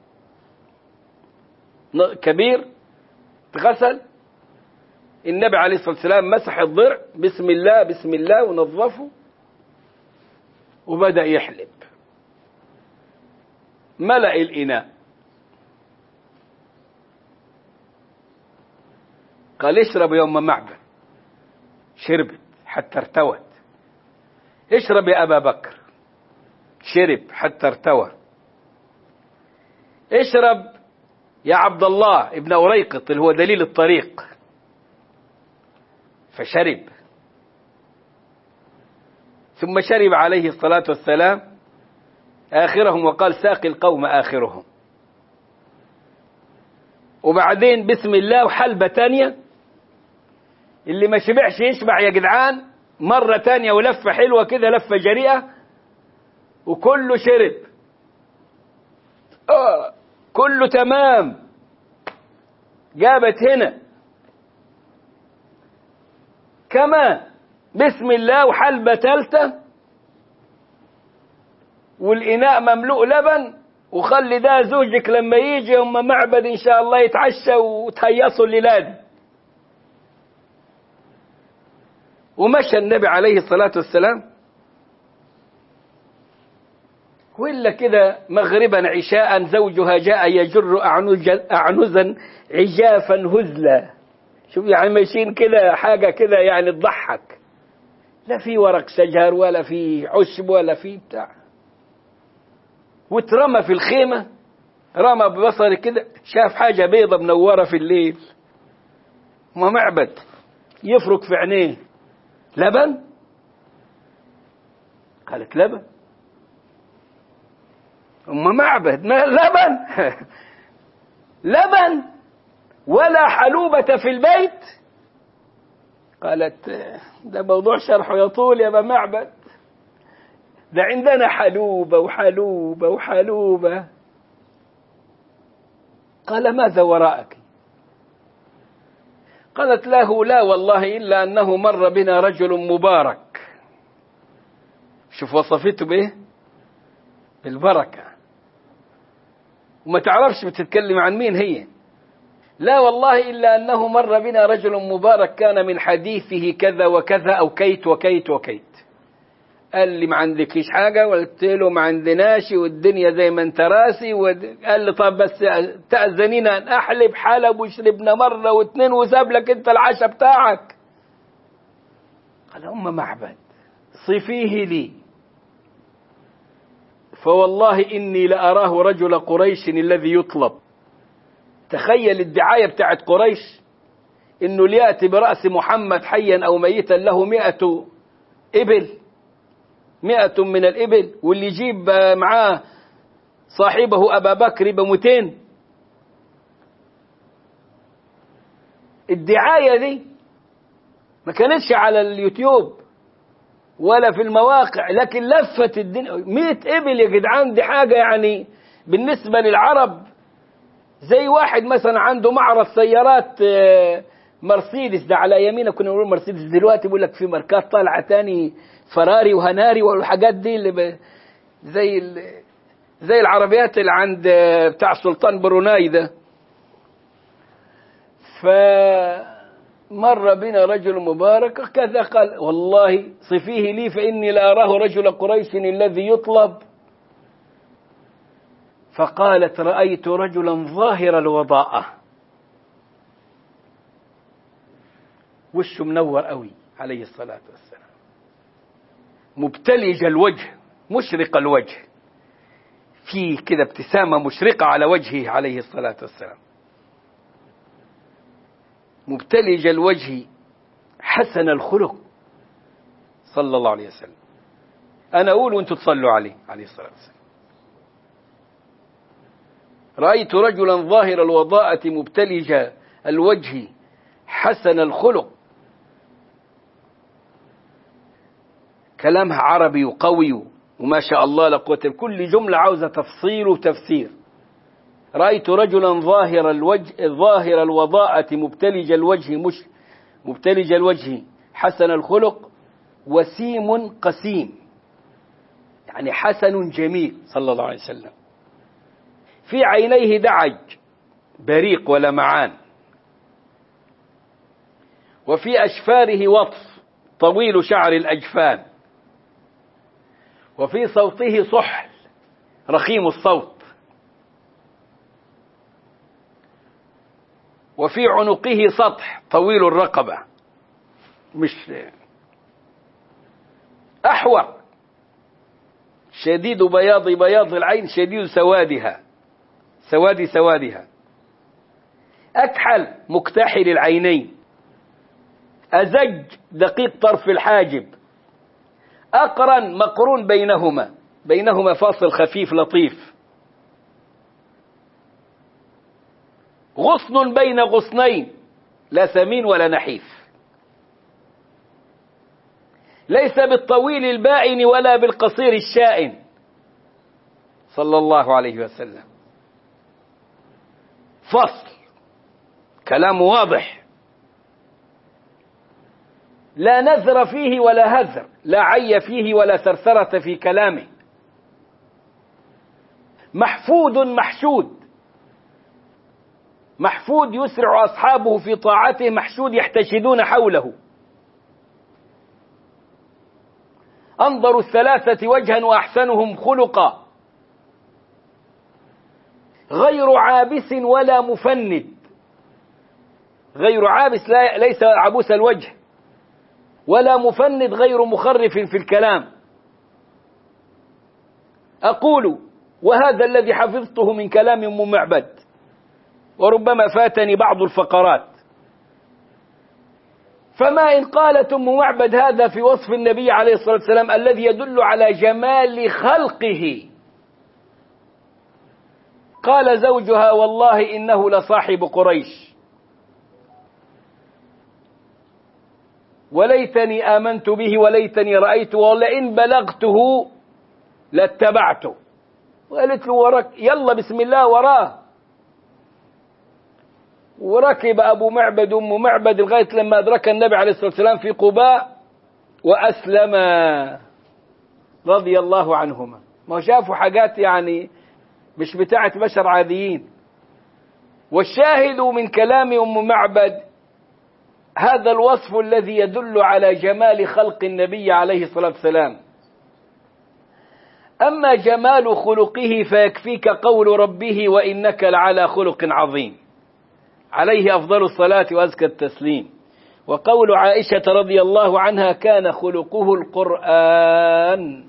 كبير تغسل، النبي عليه الصلاة والسلام مسح الضرع بسم الله بسم الله ونظفه وبدأ يحلب. ملأ الإناء، قال اشرب يا أم معبد. شربت حتى ارتوت. اشرب يا أبا بكر. شرب حتى ارتوى. اشرب يا عبد الله ابن أريقط اللي هو دليل الطريق. فشرب. ثم شرب عليه الصلاة والسلام آخرهم، وقال ساقي القوم آخرهم. وبعدين بسم الله وحلبة تانية. اللي ما شبعش يشبع يا جدعان. مرة تانية ولفة حلوة كده، لفة جريئة، وكله شرب. آه كله تمام. جابت هنا كمان بسم الله وحلبة ثالثة، والإناء مملوء لبن. وخلي ده زوجك لما يجي أم معبد إن شاء الله يتعشى وتهيصوا الليلة دي. ومشى النبي عليه الصلاة والسلام. وإلا كده مغربا عشاء زوجها جاء يجر أعنزا عجافا هزلا. شوف يعني ماشيين كده حاجة كده يعني تضحك، لا في ورق شجر ولا في عشب ولا في بتاع. واترمى في الخيمة، رمى ببصر كده شاف حاجة بيضة منورة في الليل. ما معبد يفرك في عينيه لبن. قالت لبن؟ أم معبد ما لبن؟ لبن ولا حلوبة في البيت؟ قالت ده موضوع شرحه يطول يا أبا معبد، ده عندنا حلوبة وحلوبة وحلوبة. قال ماذا وراءك؟ قالت له لا والله إلا أنه مر بنا رجل مبارك. شوف وصفته بإيه؟ بالبركة. وما تعرفش بتتكلم عن مين هي. لا والله إلا أنه مر بنا رجل مبارك كان من حديثه كذا وكذا أو كيت وكيت وكيت. قال لي ما عندكيش حاجة؟ قلت له ما عندناش والدنيا زي ما انت راسي. قال لي طب بس تأذنينا أن أحلب. حلب وشربنا مرة واثنين وساب لك أنت العشاء بتاعك. قال أم معبد صفيه لي فوالله إني لأراه رجل قريش الذي يطلب. تخيل الدعاية بتاعت قريش إنه ليأتي برأس محمد حيا أو ميتا له مئة إبل، مئة من الإبل، واللي يجيب معاه صاحبه أبا بكر بمتين. الدعاية دي ما كانتش على اليوتيوب ولا في المواقع، لكن لفت الدنيا. مئة إبل يا جدعان، دي حاجة يعني بالنسبة للعرب زي واحد مثلا عنده معرض سيارات مرسيدس، ده على يمينه كنا نقول مرسيدس، دلوقتي بيقول لك في ماركات طالعه تاني فراري وهناري والحاجات دي اللي ب... زي ال... زي العربيات اللي عند بتاع سلطان بروناي ده. فمر بنا رجل مبارك كذا، قال والله صفيه لي فإني لأراه رجل قريش الذي يطلب. فقالت رأيت رجلا ظاهر الوضاءة، وشه منور قوي عليه الصلاة والسلام، مبتلج الوجه مشرق الوجه، في كده ابتسامة مشرقة على وجهه عليه الصلاة والسلام، مبتلج الوجه حسن الخلق صلى الله عليه وسلم. أنا أقول وأنتوا تصلوا عليه عليه الصلاة والسلام. رأيت رجلا ظاهر الوضاءة مبتلج الوجه حسن الخلق. كلامها عربي وقوي وما شاء الله لا قوة، كل جملة عاوزة تفصيل وتفسير. رأيت رجلا ظاهر الوجه ظاهر الوضاءة مبتلج الوجه مش مبتلج الوجه حسن الخلق وسيم قسيم، يعني حسن جميل صلى الله عليه وسلم. في عينيه دعج بريق ولمعان، وفي أشفاره وطف طويل شعر الأجفان، وفي صوته صحل رخيم الصوت، وفي عنقه سطح طويل الرقبة مش أحور، شديد بياض بياض العين شديد سوادها سواد سوادها، أكحل مكتحل العينين، أزج دقيق طرف الحاجب، أقرن مقرون بينهما بينهما فاصل خفيف لطيف، غصن بين غصنين لا ثمين ولا نحيف، ليس بالطويل البائن ولا بالقصير الشائن صلى الله عليه وسلم. فصل كلام واضح، لا نذر فيه ولا هذر، لا عي فيه ولا ثرثرة في كلامه، محفود محشود، محفود يسرع أصحابه في طاعته، محشود يحتشدون حوله، أنظر الثلاثة وجها وأحسنهم خلقا، غير عابس ولا مفند، غير عابس لا ليس عبوس الوجه، ولا مفند غير مخرف في الكلام. أقول وهذا الذي حفظته من كلام أم معبد، وربما فاتني بعض الفقرات. فما إن قالت أم معبد هذا في وصف النبي عليه الصلاة والسلام الذي يدل على جمال خلقه، قال زوجها والله إنه لصاحب قريش، وليتني آمنت به وليتني رأيته ولئن بلغته لاتبعته. وقالت له وراك يلا بسم الله وراه. وركب أبو معبد أم معبد لغاية لما أدرك النبي عليه الصلاة والسلام في قباء وأسلم رضي الله عنهما. ما شافوا حاجات يعني مش بتاعت بشر عاديين. والشاهد من كلام أم معبد هذا الوصف الذي يدل على جمال خلق النبي عليه الصلاة والسلام. أما جمال خلقه فيكفيك قول ربه وإنك لعلى خلق عظيم، عليه أفضل الصلاة وأزكى التسليم. وقول عائشة رضي الله عنها كان خلقه القرآن.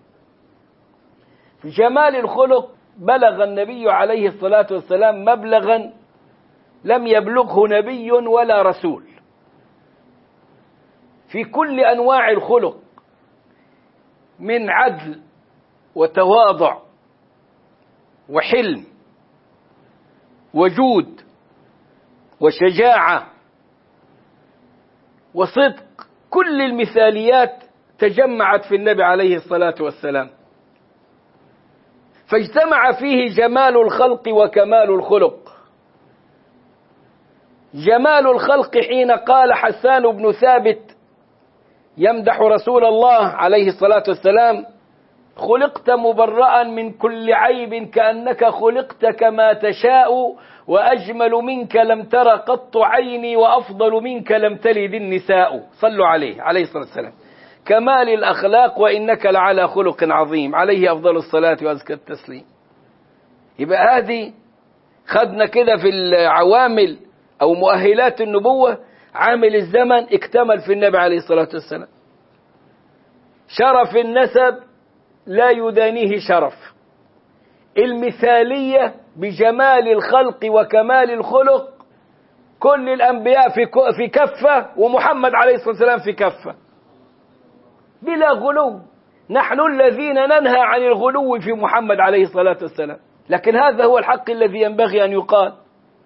في جمال الخلق بلغ النبي عليه الصلاة والسلام مبلغا لم يبلغه نبي ولا رسول في كل أنواع الخلق، من عدل وتواضع وحلم وجود وشجاعة وصدق، كل المثاليات تجمعت في النبي عليه الصلاة والسلام، فاجتمع فيه جمال الخلق وكمال الخلق. جمال الخلق حين قال حسان بن ثابت يمدح رسول الله عليه الصلاة والسلام خلقت مبرأ من كل عيب كأنك خلقت كما تشاء وأجمل منك لم تر قط عيني وأفضل منك لم تلد النساء. صلوا عليه عليه الصلاة والسلام. كمال الأخلاق وإنك لعلى خلق عظيم، عليه أفضل الصلاة وأزكى التسليم. يبقى هذه خدنا كده في العوامل أو مؤهلات النبوة. عامل الزمن اكتمل في النبي عليه الصلاة والسلام. شرف النسب لا يدانيه شرف، المثالية بجمال الخلق وكمال الخلق كل الأنبياء في في كفة ومحمد عليه الصلاة والسلام في كفة بلا غلو. نحن الذين ننهى عن الغلو في محمد عليه الصلاة والسلام، لكن هذا هو الحق الذي ينبغي أن يقال.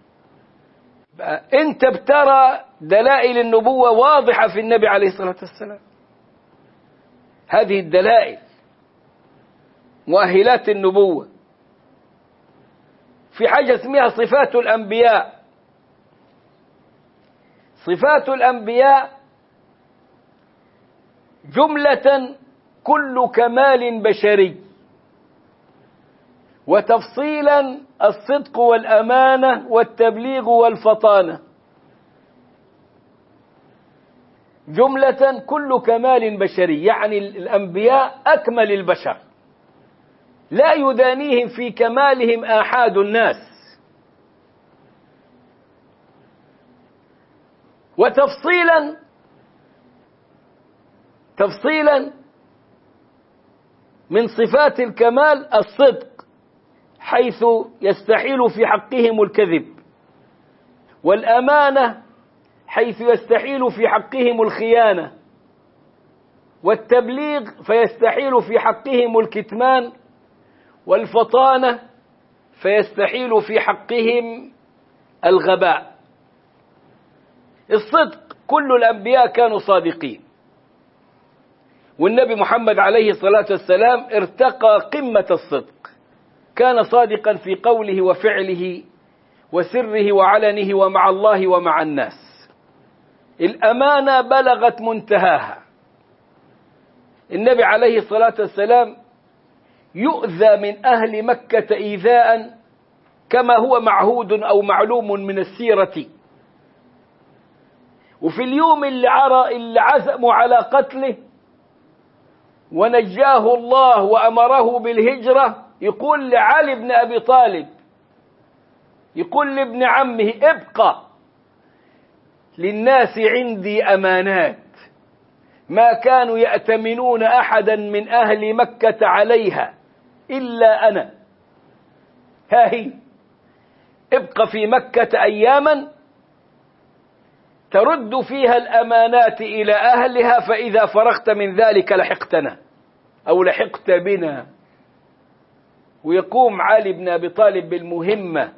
أنت بترى دلائل النبوة واضحة في النبي عليه الصلاة والسلام. هذه الدلائل مؤهلات النبوة. في حاجة اسمها صفات الأنبياء. صفات الأنبياء جملة كل كمال بشري، وتفصيلا الصدق والأمانة والتبليغ والفطانة. جملة كل كمال بشري، يعني الأنبياء أكمل البشر، لا يدانيهم في كمالهم آحاد الناس. وتفصيلا تفصيلا من صفات الكمال الصدق، حيث يستحيل في حقهم الكذب، والأمانة حيث يستحيل في حقهم الخيانة، والتبليغ فيستحيل في حقهم الكتمان، والفطانة فيستحيل في حقهم الغباء. الصدق، كل الأنبياء كانوا صادقين، والنبي محمد عليه الصلاة والسلام ارتقى قمة الصدق، كان صادقا في قوله وفعله وسره وعلنه ومع الله ومع الناس. الأمانة بلغت منتهاها. النبي عليه الصلاة والسلام يؤذى من أهل مكة إيذاء كما هو معهود أو معلوم من السيرة. وفي اليوم اللي عرى اللي عزموا على قتله ونجاه الله وأمره بالهجرة، يقول لعلي بن أبي طالب، يقول لابن عمه ابقى، للناس عندي أمانات ما كانوا يأتمنون أحدا من أهل مكة عليها إلا أنا. ها هي، ابقى في مكة أياما ترد فيها الأمانات إلى أهلها، فإذا فرغت من ذلك لحقتنا أو لحقت بنا. ويقوم علي بن أبي طالب بالمهمة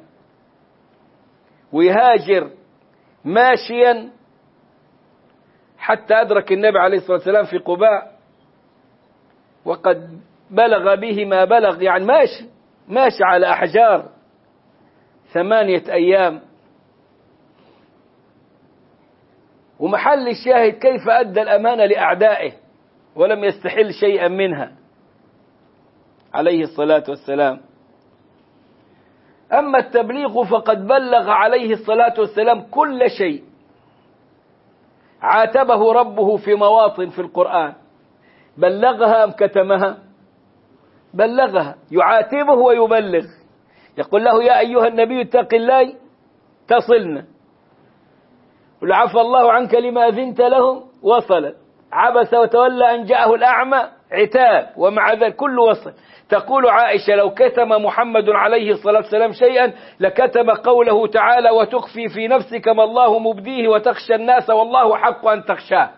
ويهاجر ماشيا حتى أدرك النبي عليه الصلاة والسلام في قباء، وقد بلغ به ما بلغ، يعني ماشي ماشي على أحجار ثمانية أيام. ومحل الشاهد كيف أدى الأمانة لأعدائه ولم يستحل شيئا منها عليه الصلاة والسلام. أما التبليغ فقد بلغ عليه الصلاة والسلام كل شيء عاتبه ربه في مواطن في القرآن. بلغها أم كتمها؟ بلغها، يعاتبه ويبلغ، يقول له يا أيها النبي اتق الله تصلنا، قل عفى الله عنك لما أذنت لهم وصلت، عبس وتولى أن جاءه الأعمى عتاب، ومع ذلك كل وصل. تقول عائشة لو كتم محمد عليه الصلاة والسلام شيئا لكتم قوله تعالى وتخفي في نفسك ما الله مبديه وتخشى الناس والله حق أن تخشاه،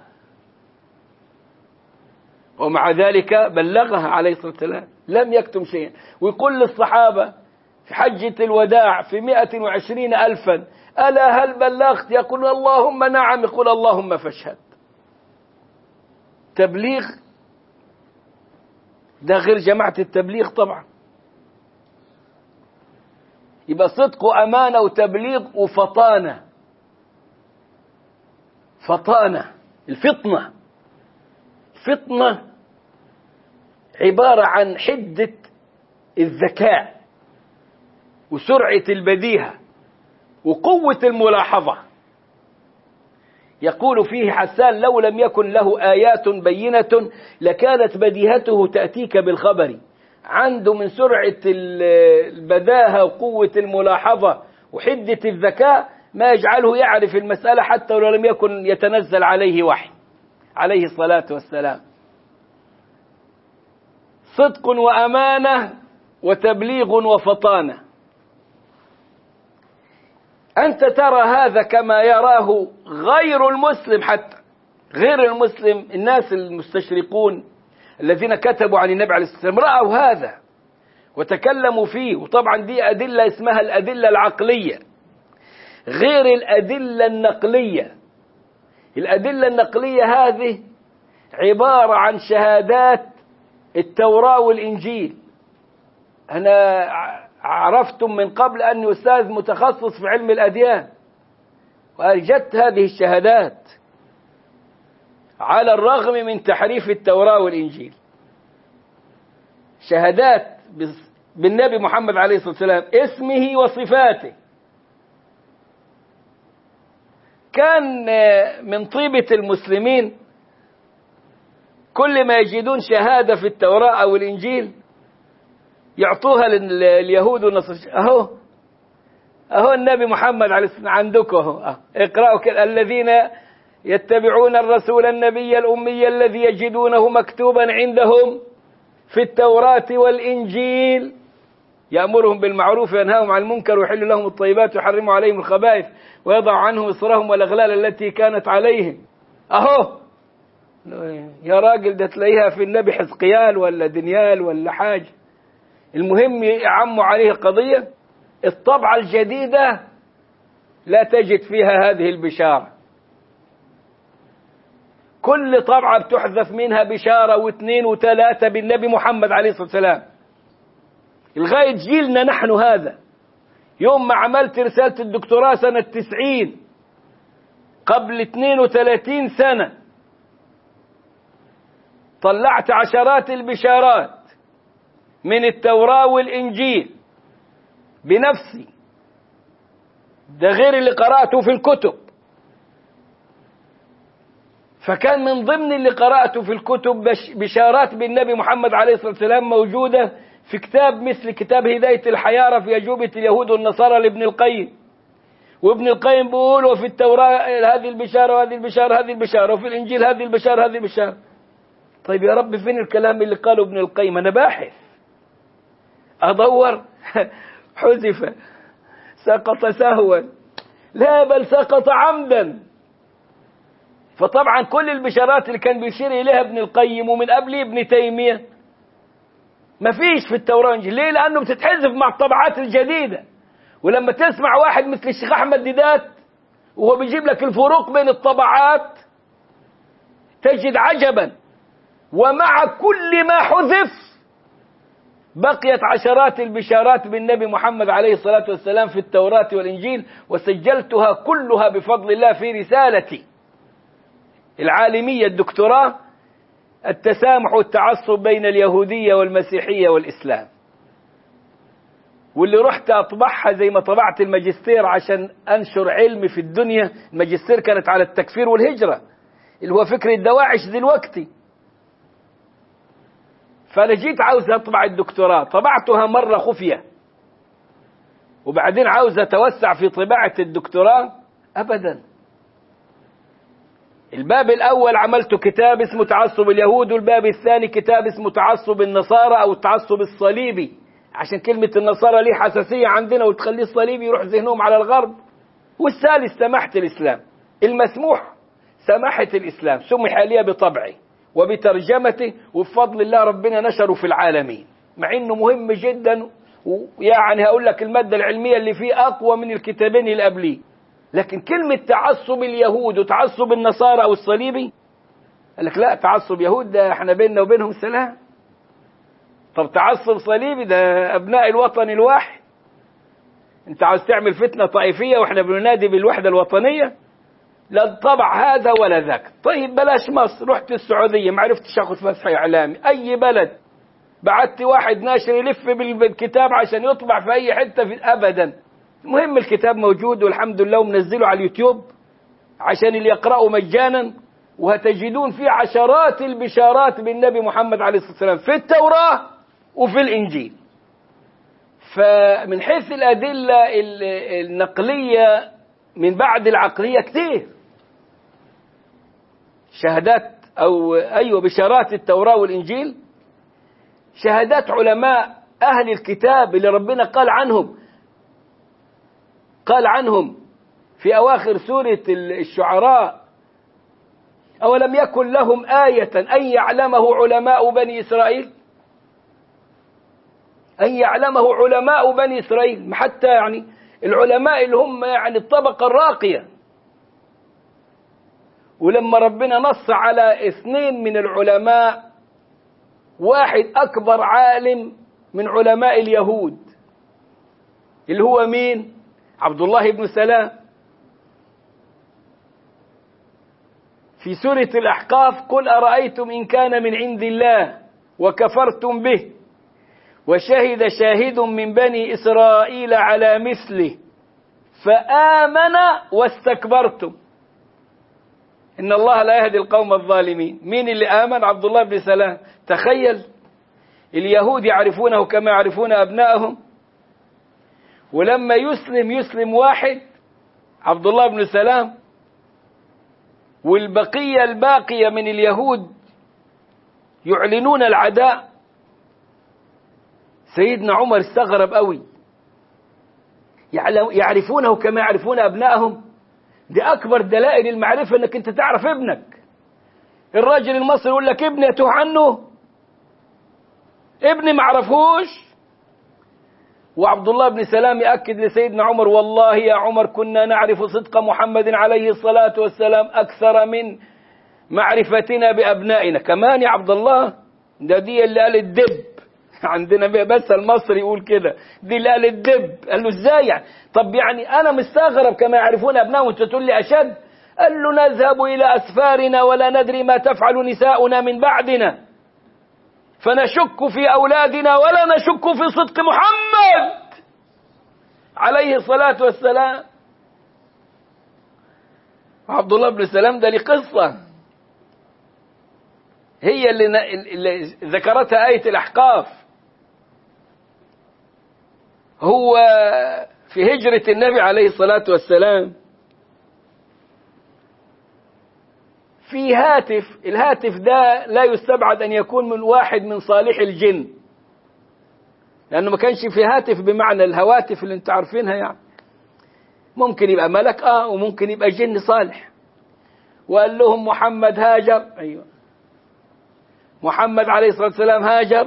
ومع ذلك بلغها عليه الصلاة والسلام لم يكتم شيئا. ويقول للصحابة في حجة الوداع في مئة وعشرين ألفا ألا هل بلغت؟ يقول اللهم نعم، يقول اللهم فاشهد. تبليغ ده غير جماعة التبليغ طبعا. يبقى صدق وأمانة وتبليغ وفطانة. فطانة، الفطنة، الفطنة عبارة عن حدة الذكاء وسرعة البديهة وقوة الملاحظة. يقول فيه حسان لو لم يكن له آيات بينة لكانت بديهته تأتيك بالخبر. عنده من سرعة البداهة وقوة الملاحظة وحدة الذكاء ما يجعله يعرف المسألة حتى لو لم يكن يتنزل عليه وحي عليه الصلاة والسلام. صدق وأمانة وتبليغ وفطانة. أنت ترى هذا كما يراه غير المسلم، حتى غير المسلم الناس المستشرقون الذين كتبوا عن النبي عليه الصلاة والسلام رأوا هذا وتكلموا فيه. وطبعا دي أدلة اسمها الأدلة العقلية غير الأدلة النقلية. الأدلة النقلية هذه عبارة عن شهادات التوراة والإنجيل. أنا عرفتم من قبل أني أستاذ متخصص في علم الأديان، وأوجدت هذه الشهادات على الرغم من تحريف التوراة والإنجيل. شهادات بالنبي محمد عليه الصلاة والسلام، اسمه وصفاته. كان من طيبة المسلمين كل ما يجدون شهادة في التوراة أو الإنجيل يعطوها لليهود والنصارى. أهو أهو النبي محمد عليه الصلاة والسلام عندكم أهو، اقرأوا كده: الذين يتبعون الرسول النبي الأمي الذي يجدونه مكتوبا عندهم في التوراة والإنجيل يأمرهم بالمعروف وينهاهم عن المنكر ويحل لهم الطيبات ويحرم عليهم الخبائث ويضع عنهم إصرهم والأغلال التي كانت عليهم. أهو يا راجل ده تلاقيها في النبي حزقيال ولا دنيال ولا حاجة. المهم يعموا عليه القضية. الطبعة الجديدة لا تجد فيها هذه البشارة. كل طبعة بتحذف منها بشارة واثنين وثلاثة بالنبي محمد عليه الصلاة والسلام لغاية جيلنا نحن هذا. يوم ما عملت رسالة الدكتوراه سنة تسعين قبل اثنين وثلاثين سنة طلعت عشرات البشارات من التوراة والإنجيل بنفسي، ده غير اللي قرأته في الكتب. فكان من ضمن اللي قرأته في الكتب بشارات بالنبي محمد عليه الصلاة والسلام موجودة في كتاب مثل كتاب هداية الحيارى في أجوبة اليهود والنصارى لابن القيم. وابن القيم بيقول وفي التوراة هذه البشارة وهذه البشارة هذه البشارة وفي الإنجيل هذه البشارة هذه البشارة. طيب يا رب فين الكلام اللي قاله ابن القيم؟ أنا باحث أدور حذف سقط سهوا، لا بل سقط عمدا. فطبعا كل البشارات اللي كان بيشير إليها ابن القيم ومن قبله ابن تيمية ما فيش في التوراة والإنجيل. ليه؟ لأنه بتتحذف مع الطبعات الجديدة. ولما تسمع واحد مثل الشيخ أحمد ديدات وهو بيجيب لك الفروق بين الطبعات تجد عجبا. ومع كل ما حذف بقيت عشرات البشارات بالنبي محمد عليه الصلاة والسلام في التوراة والإنجيل، وسجلتها كلها بفضل الله في رسالتي العالمية الدكتوراه: التسامح والتعصب بين اليهودية والمسيحية والإسلام. واللي رحت أطبعها زي ما طبعت الماجستير عشان أنشر علمي في الدنيا. الماجستير كانت على التكفير والهجرة اللي هو فكر الدواعش دلوقتي. فأنا جيت عاوز أطبع الدكتوراه، طبعتها مرة خفية، وبعدين عاوز أتوسع في طباعة الدكتوراه أبدا. الباب الأول عملت كتاب اسمه تعصب اليهود، والباب الثاني كتاب اسمه تعصب النصارى أو التعصب الصليبي، عشان كلمة النصارى ليه حساسية عندنا وتخليه الصليبي يروح ذهنهم على الغرب. والثالث سماحة الإسلام، المسموح سماحة الإسلام، سمح لي بطبعي وبترجمته، وبفضل الله ربنا نشره في العالمين، مع إنه مهم جدا. ويعني هقول لك المادة العلمية اللي فيه أقوى من الكتابين اللي قبليه. لكن كلمة تعصب اليهود وتعصب النصارى أو الصليبي قال لك لا، تعصب يهود ده احنا بيننا وبينهم سلام. طب تعصب صليبي ده أبناء الوطن الواحد. انت عاوز تعمل فتنة طائفية واحنا بننادي بالوحدة الوطنية؟ لا طبع هذا ولا ذاك. طيب بلاش مصر، رحت السعودية ما عرفتش اخذ فتح اعلامي. اي بلد بعت واحد ناشر يلف بالكتاب عشان يطبع في اي حتة في ابدا. المهم الكتاب موجود والحمد لله، ومنزله على اليوتيوب عشان اللي يقرأه مجانا، وهتجدون فيه عشرات البشارات بالنبي محمد عليه الصلاة والسلام في التوراة وفي الإنجيل. فمن حيث الأدلة النقلية من بعد العقلية كتير شهادات أو أيوة بشارات التوراة والإنجيل، شهادات علماء أهل الكتاب اللي ربنا قال عنهم قال عنهم في أواخر سورة الشعراء: أولم يكن لهم آية أن يعلمه علماء بني إسرائيل؟ أن يعلمه علماء بني إسرائيل، حتى يعني العلماء اللي هم يعني الطبقة الراقية. ولما ربنا نص على اثنين من العلماء، واحد أكبر عالم من علماء اليهود اللي هو مين؟ عبد الله بن سلام. في سورة الأحقاف: قل أرأيتم إن كان من عند الله وكفرتم به وشهد شاهد من بني إسرائيل على مثله فآمن واستكبرتم إن الله لا يهدي القوم الظالمين. مين اللي آمن؟ عبد الله بن سلام. تخيل، اليهود يعرفونه كما يعرفون أبنائهم، ولما يسلم يسلم واحد عبد الله بن سلام، والبقية الباقية من اليهود يعلنون العداء. سيدنا عمر استغرب قوي، يعرفونه كما يعرفون أبنائهم. دي أكبر دلائل المعرفة أنك أنت تعرف ابنك. الراجل المصري يقول لك ابني أتوه عنه، ابني ما عرفوش. وعبد الله بن سلام يأكد لسيدنا عمر: والله يا عمر كنا نعرف صدق محمد عليه الصلاة والسلام أكثر من معرفتنا بأبنائنا. كمان يا عبد الله، ده دي اللي قال الدب عندنا، بس المصري يقول كده، دي اللي قال الدب. قال له ازاي يعني؟ طب يعني انا مستغرب كما يعرفون ابنائهم وانت تقول لي اشد. قال له: نذهب الى اسفارنا ولا ندري ما تفعل نساؤنا من بعدنا، فنشك في اولادنا ولا نشك في صدق محمد عليه الصلاة والسلام. عبد الله بن سلام ده لقصة هي اللي, اللي ذكرتها آية الأحقاف. هو في هجرة النبي عليه الصلاة والسلام في هاتف، الهاتف ده لا يستبعد أن يكون من واحد من صالح الجن، لأنه ما كانش في هاتف بمعنى الهواتف اللي انت عارفينها، يعني ممكن يبقى ملك اه وممكن يبقى جن صالح. وقال لهم: محمد هاجر، أيوة محمد عليه الصلاة والسلام هاجر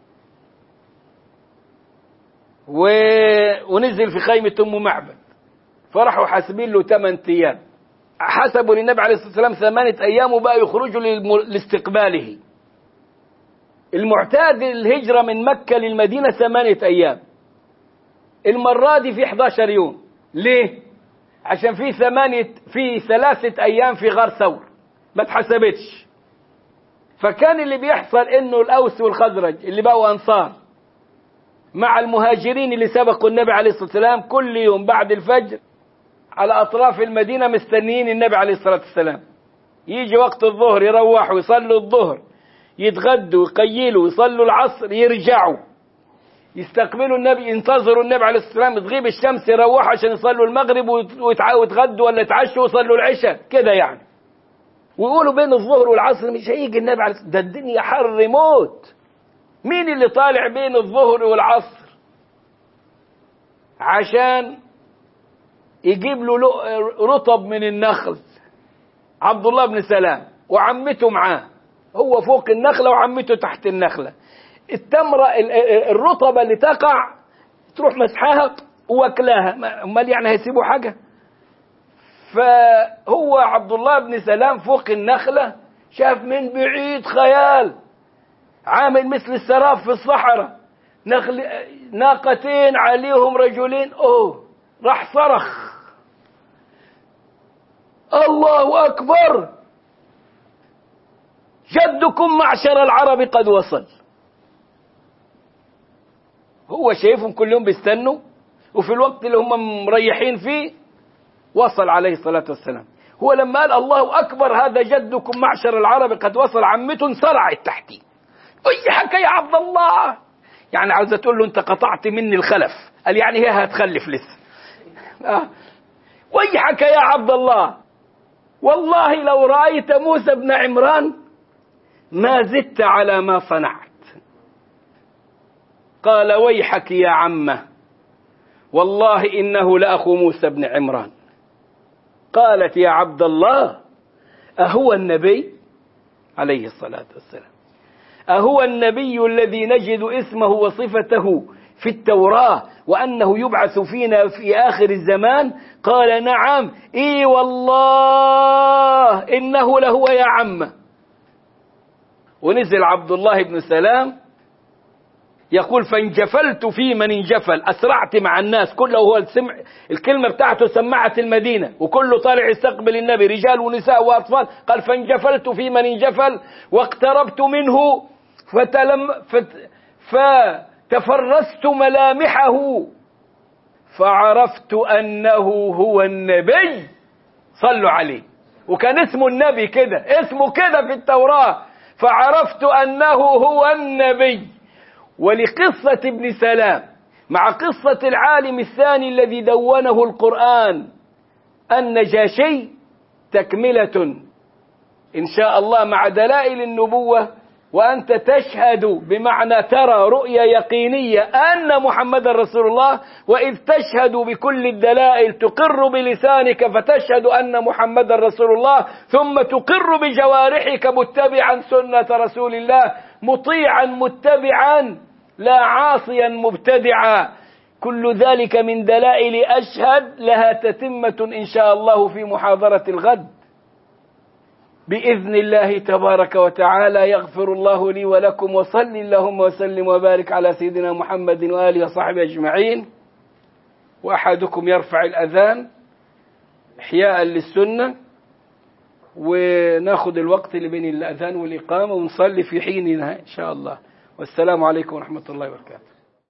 و... ونزل في خيمة أم معبد، فرحوا حاسبين له ثمان أيام. حسبوا للنبي عليه الصلاة والسلام ثمانية أيام وبقى يخرجوا للم... لاستقباله. المعتاد الهجرة من مكة للمدينة ثمانية أيام، المرة دي في إحدى عشر يوم. ليه؟ عشان في ثمانية في ثلاثة أيام في غار ثور ما اتحسبتش. فكان اللي بيحصل إنه الأوس والخزرج اللي بقوا أنصار مع المهاجرين اللي سبقوا النبي عليه الصلاة والسلام كل يوم بعد الفجر على أطراف المدينة مستنيين النبي عليه الصلاة والسلام. يجي وقت الظهر يروحوا يصلوا الظهر، يتغدوا يقيلوا يصلوا العصر، يرجعوا يستقبلوا النبي، ينتظروا النبي عليه الصلاة والسلام، تغيب الشمس يروحوا عشان يصلوا المغرب ويتغدوا ولا يتعشوا ويصلوا العشاء كده يعني. ويقولوا بين الظهر والعصر مش هيجي النبي عليه الصلاة والسلام، ده الدنيا حر موت. مين اللي طالع بين الظهر والعصر عشان يجيب له رطب من النخل؟ عبد الله بن سلام وعمته معاه، هو فوق النخلة وعمته تحت النخلة. التمرة الرطبة اللي تقع تروح مسحاها واكلاها، امال يعني هيسيبوا حاجة؟ فهو عبد الله بن سلام فوق النخلة شاف من بعيد خيال عامل مثل السراب في الصحراء، نخل ناقتين عليهم رجلين، اوه راح صرخ: الله أكبر، جدكم معشر العرب قد وصل. هو شايفهم كل يوم بيستنوا، وفي الوقت اللي هم مريحين فيه وصل عليه الصلاة والسلام. هو لما قال الله أكبر هذا جدكم معشر العرب قد وصل، عمته انصرعت تحتي: أي حكى يا عبد الله، يعني عاوزة تقول له أنت قطعت مني الخلف. قال يعني هي هتخلف لسه. آه. وي حكى يا عبد الله، والله لو رأيت موسى بن عمران ما زدت على ما صنعت. قال: ويحك يا عمه، والله إنه لأخو موسى بن عمران. قالت: يا عبد الله أهو النبي عليه الصلاة والسلام، أهو النبي الذي نجد اسمه وصفته في التوراة وأنه يبعث فينا في آخر الزمان؟ قال نعم، إي والله إنه لهو يا عم. ونزل عبد الله بن سلام يقول فانجفلت في من انجفل، أسرعت مع الناس كله. هو السمع الكلمة بتاعته سمعت المدينة وكله طالع يستقبل النبي، رجال ونساء وأطفال. قال فانجفلت في من انجفل واقتربت منه فتلم فت فتفرست ملامحه فعرفت أنه هو النبي. صلوا عليه. وكان اسمه النبي كده، اسمه كده في التوراة، فعرفت أنه هو النبي. ولقصة ابن سلام مع قصة العالم الثاني الذي دونه القرآن النجاشي تكملة إن شاء الله مع دلائل النبوة. وأنت تشهد بمعنى ترى رؤية يقينية أن محمد رسول الله، وإذ تشهد بكل الدلائل تقر بلسانك فتشهد أن محمد رسول الله، ثم تقر بجوارحك متبعا سنة رسول الله، مطيعا متبعا لا عاصيا مبتدعا. كل ذلك من دلائل أشهد لها تتمة إن شاء الله في محاضرة الغد بإذن الله تبارك وتعالى. يغفر الله لي ولكم، وصل اللهم وسلم وبارك على سيدنا محمد وآله وصحبه أجمعين. وأحدكم يرفع الأذان إحياء للسنة، وناخذ الوقت اللي بين الأذان والإقامة ونصلي في حينها إن شاء الله. والسلام عليكم ورحمة الله وبركاته.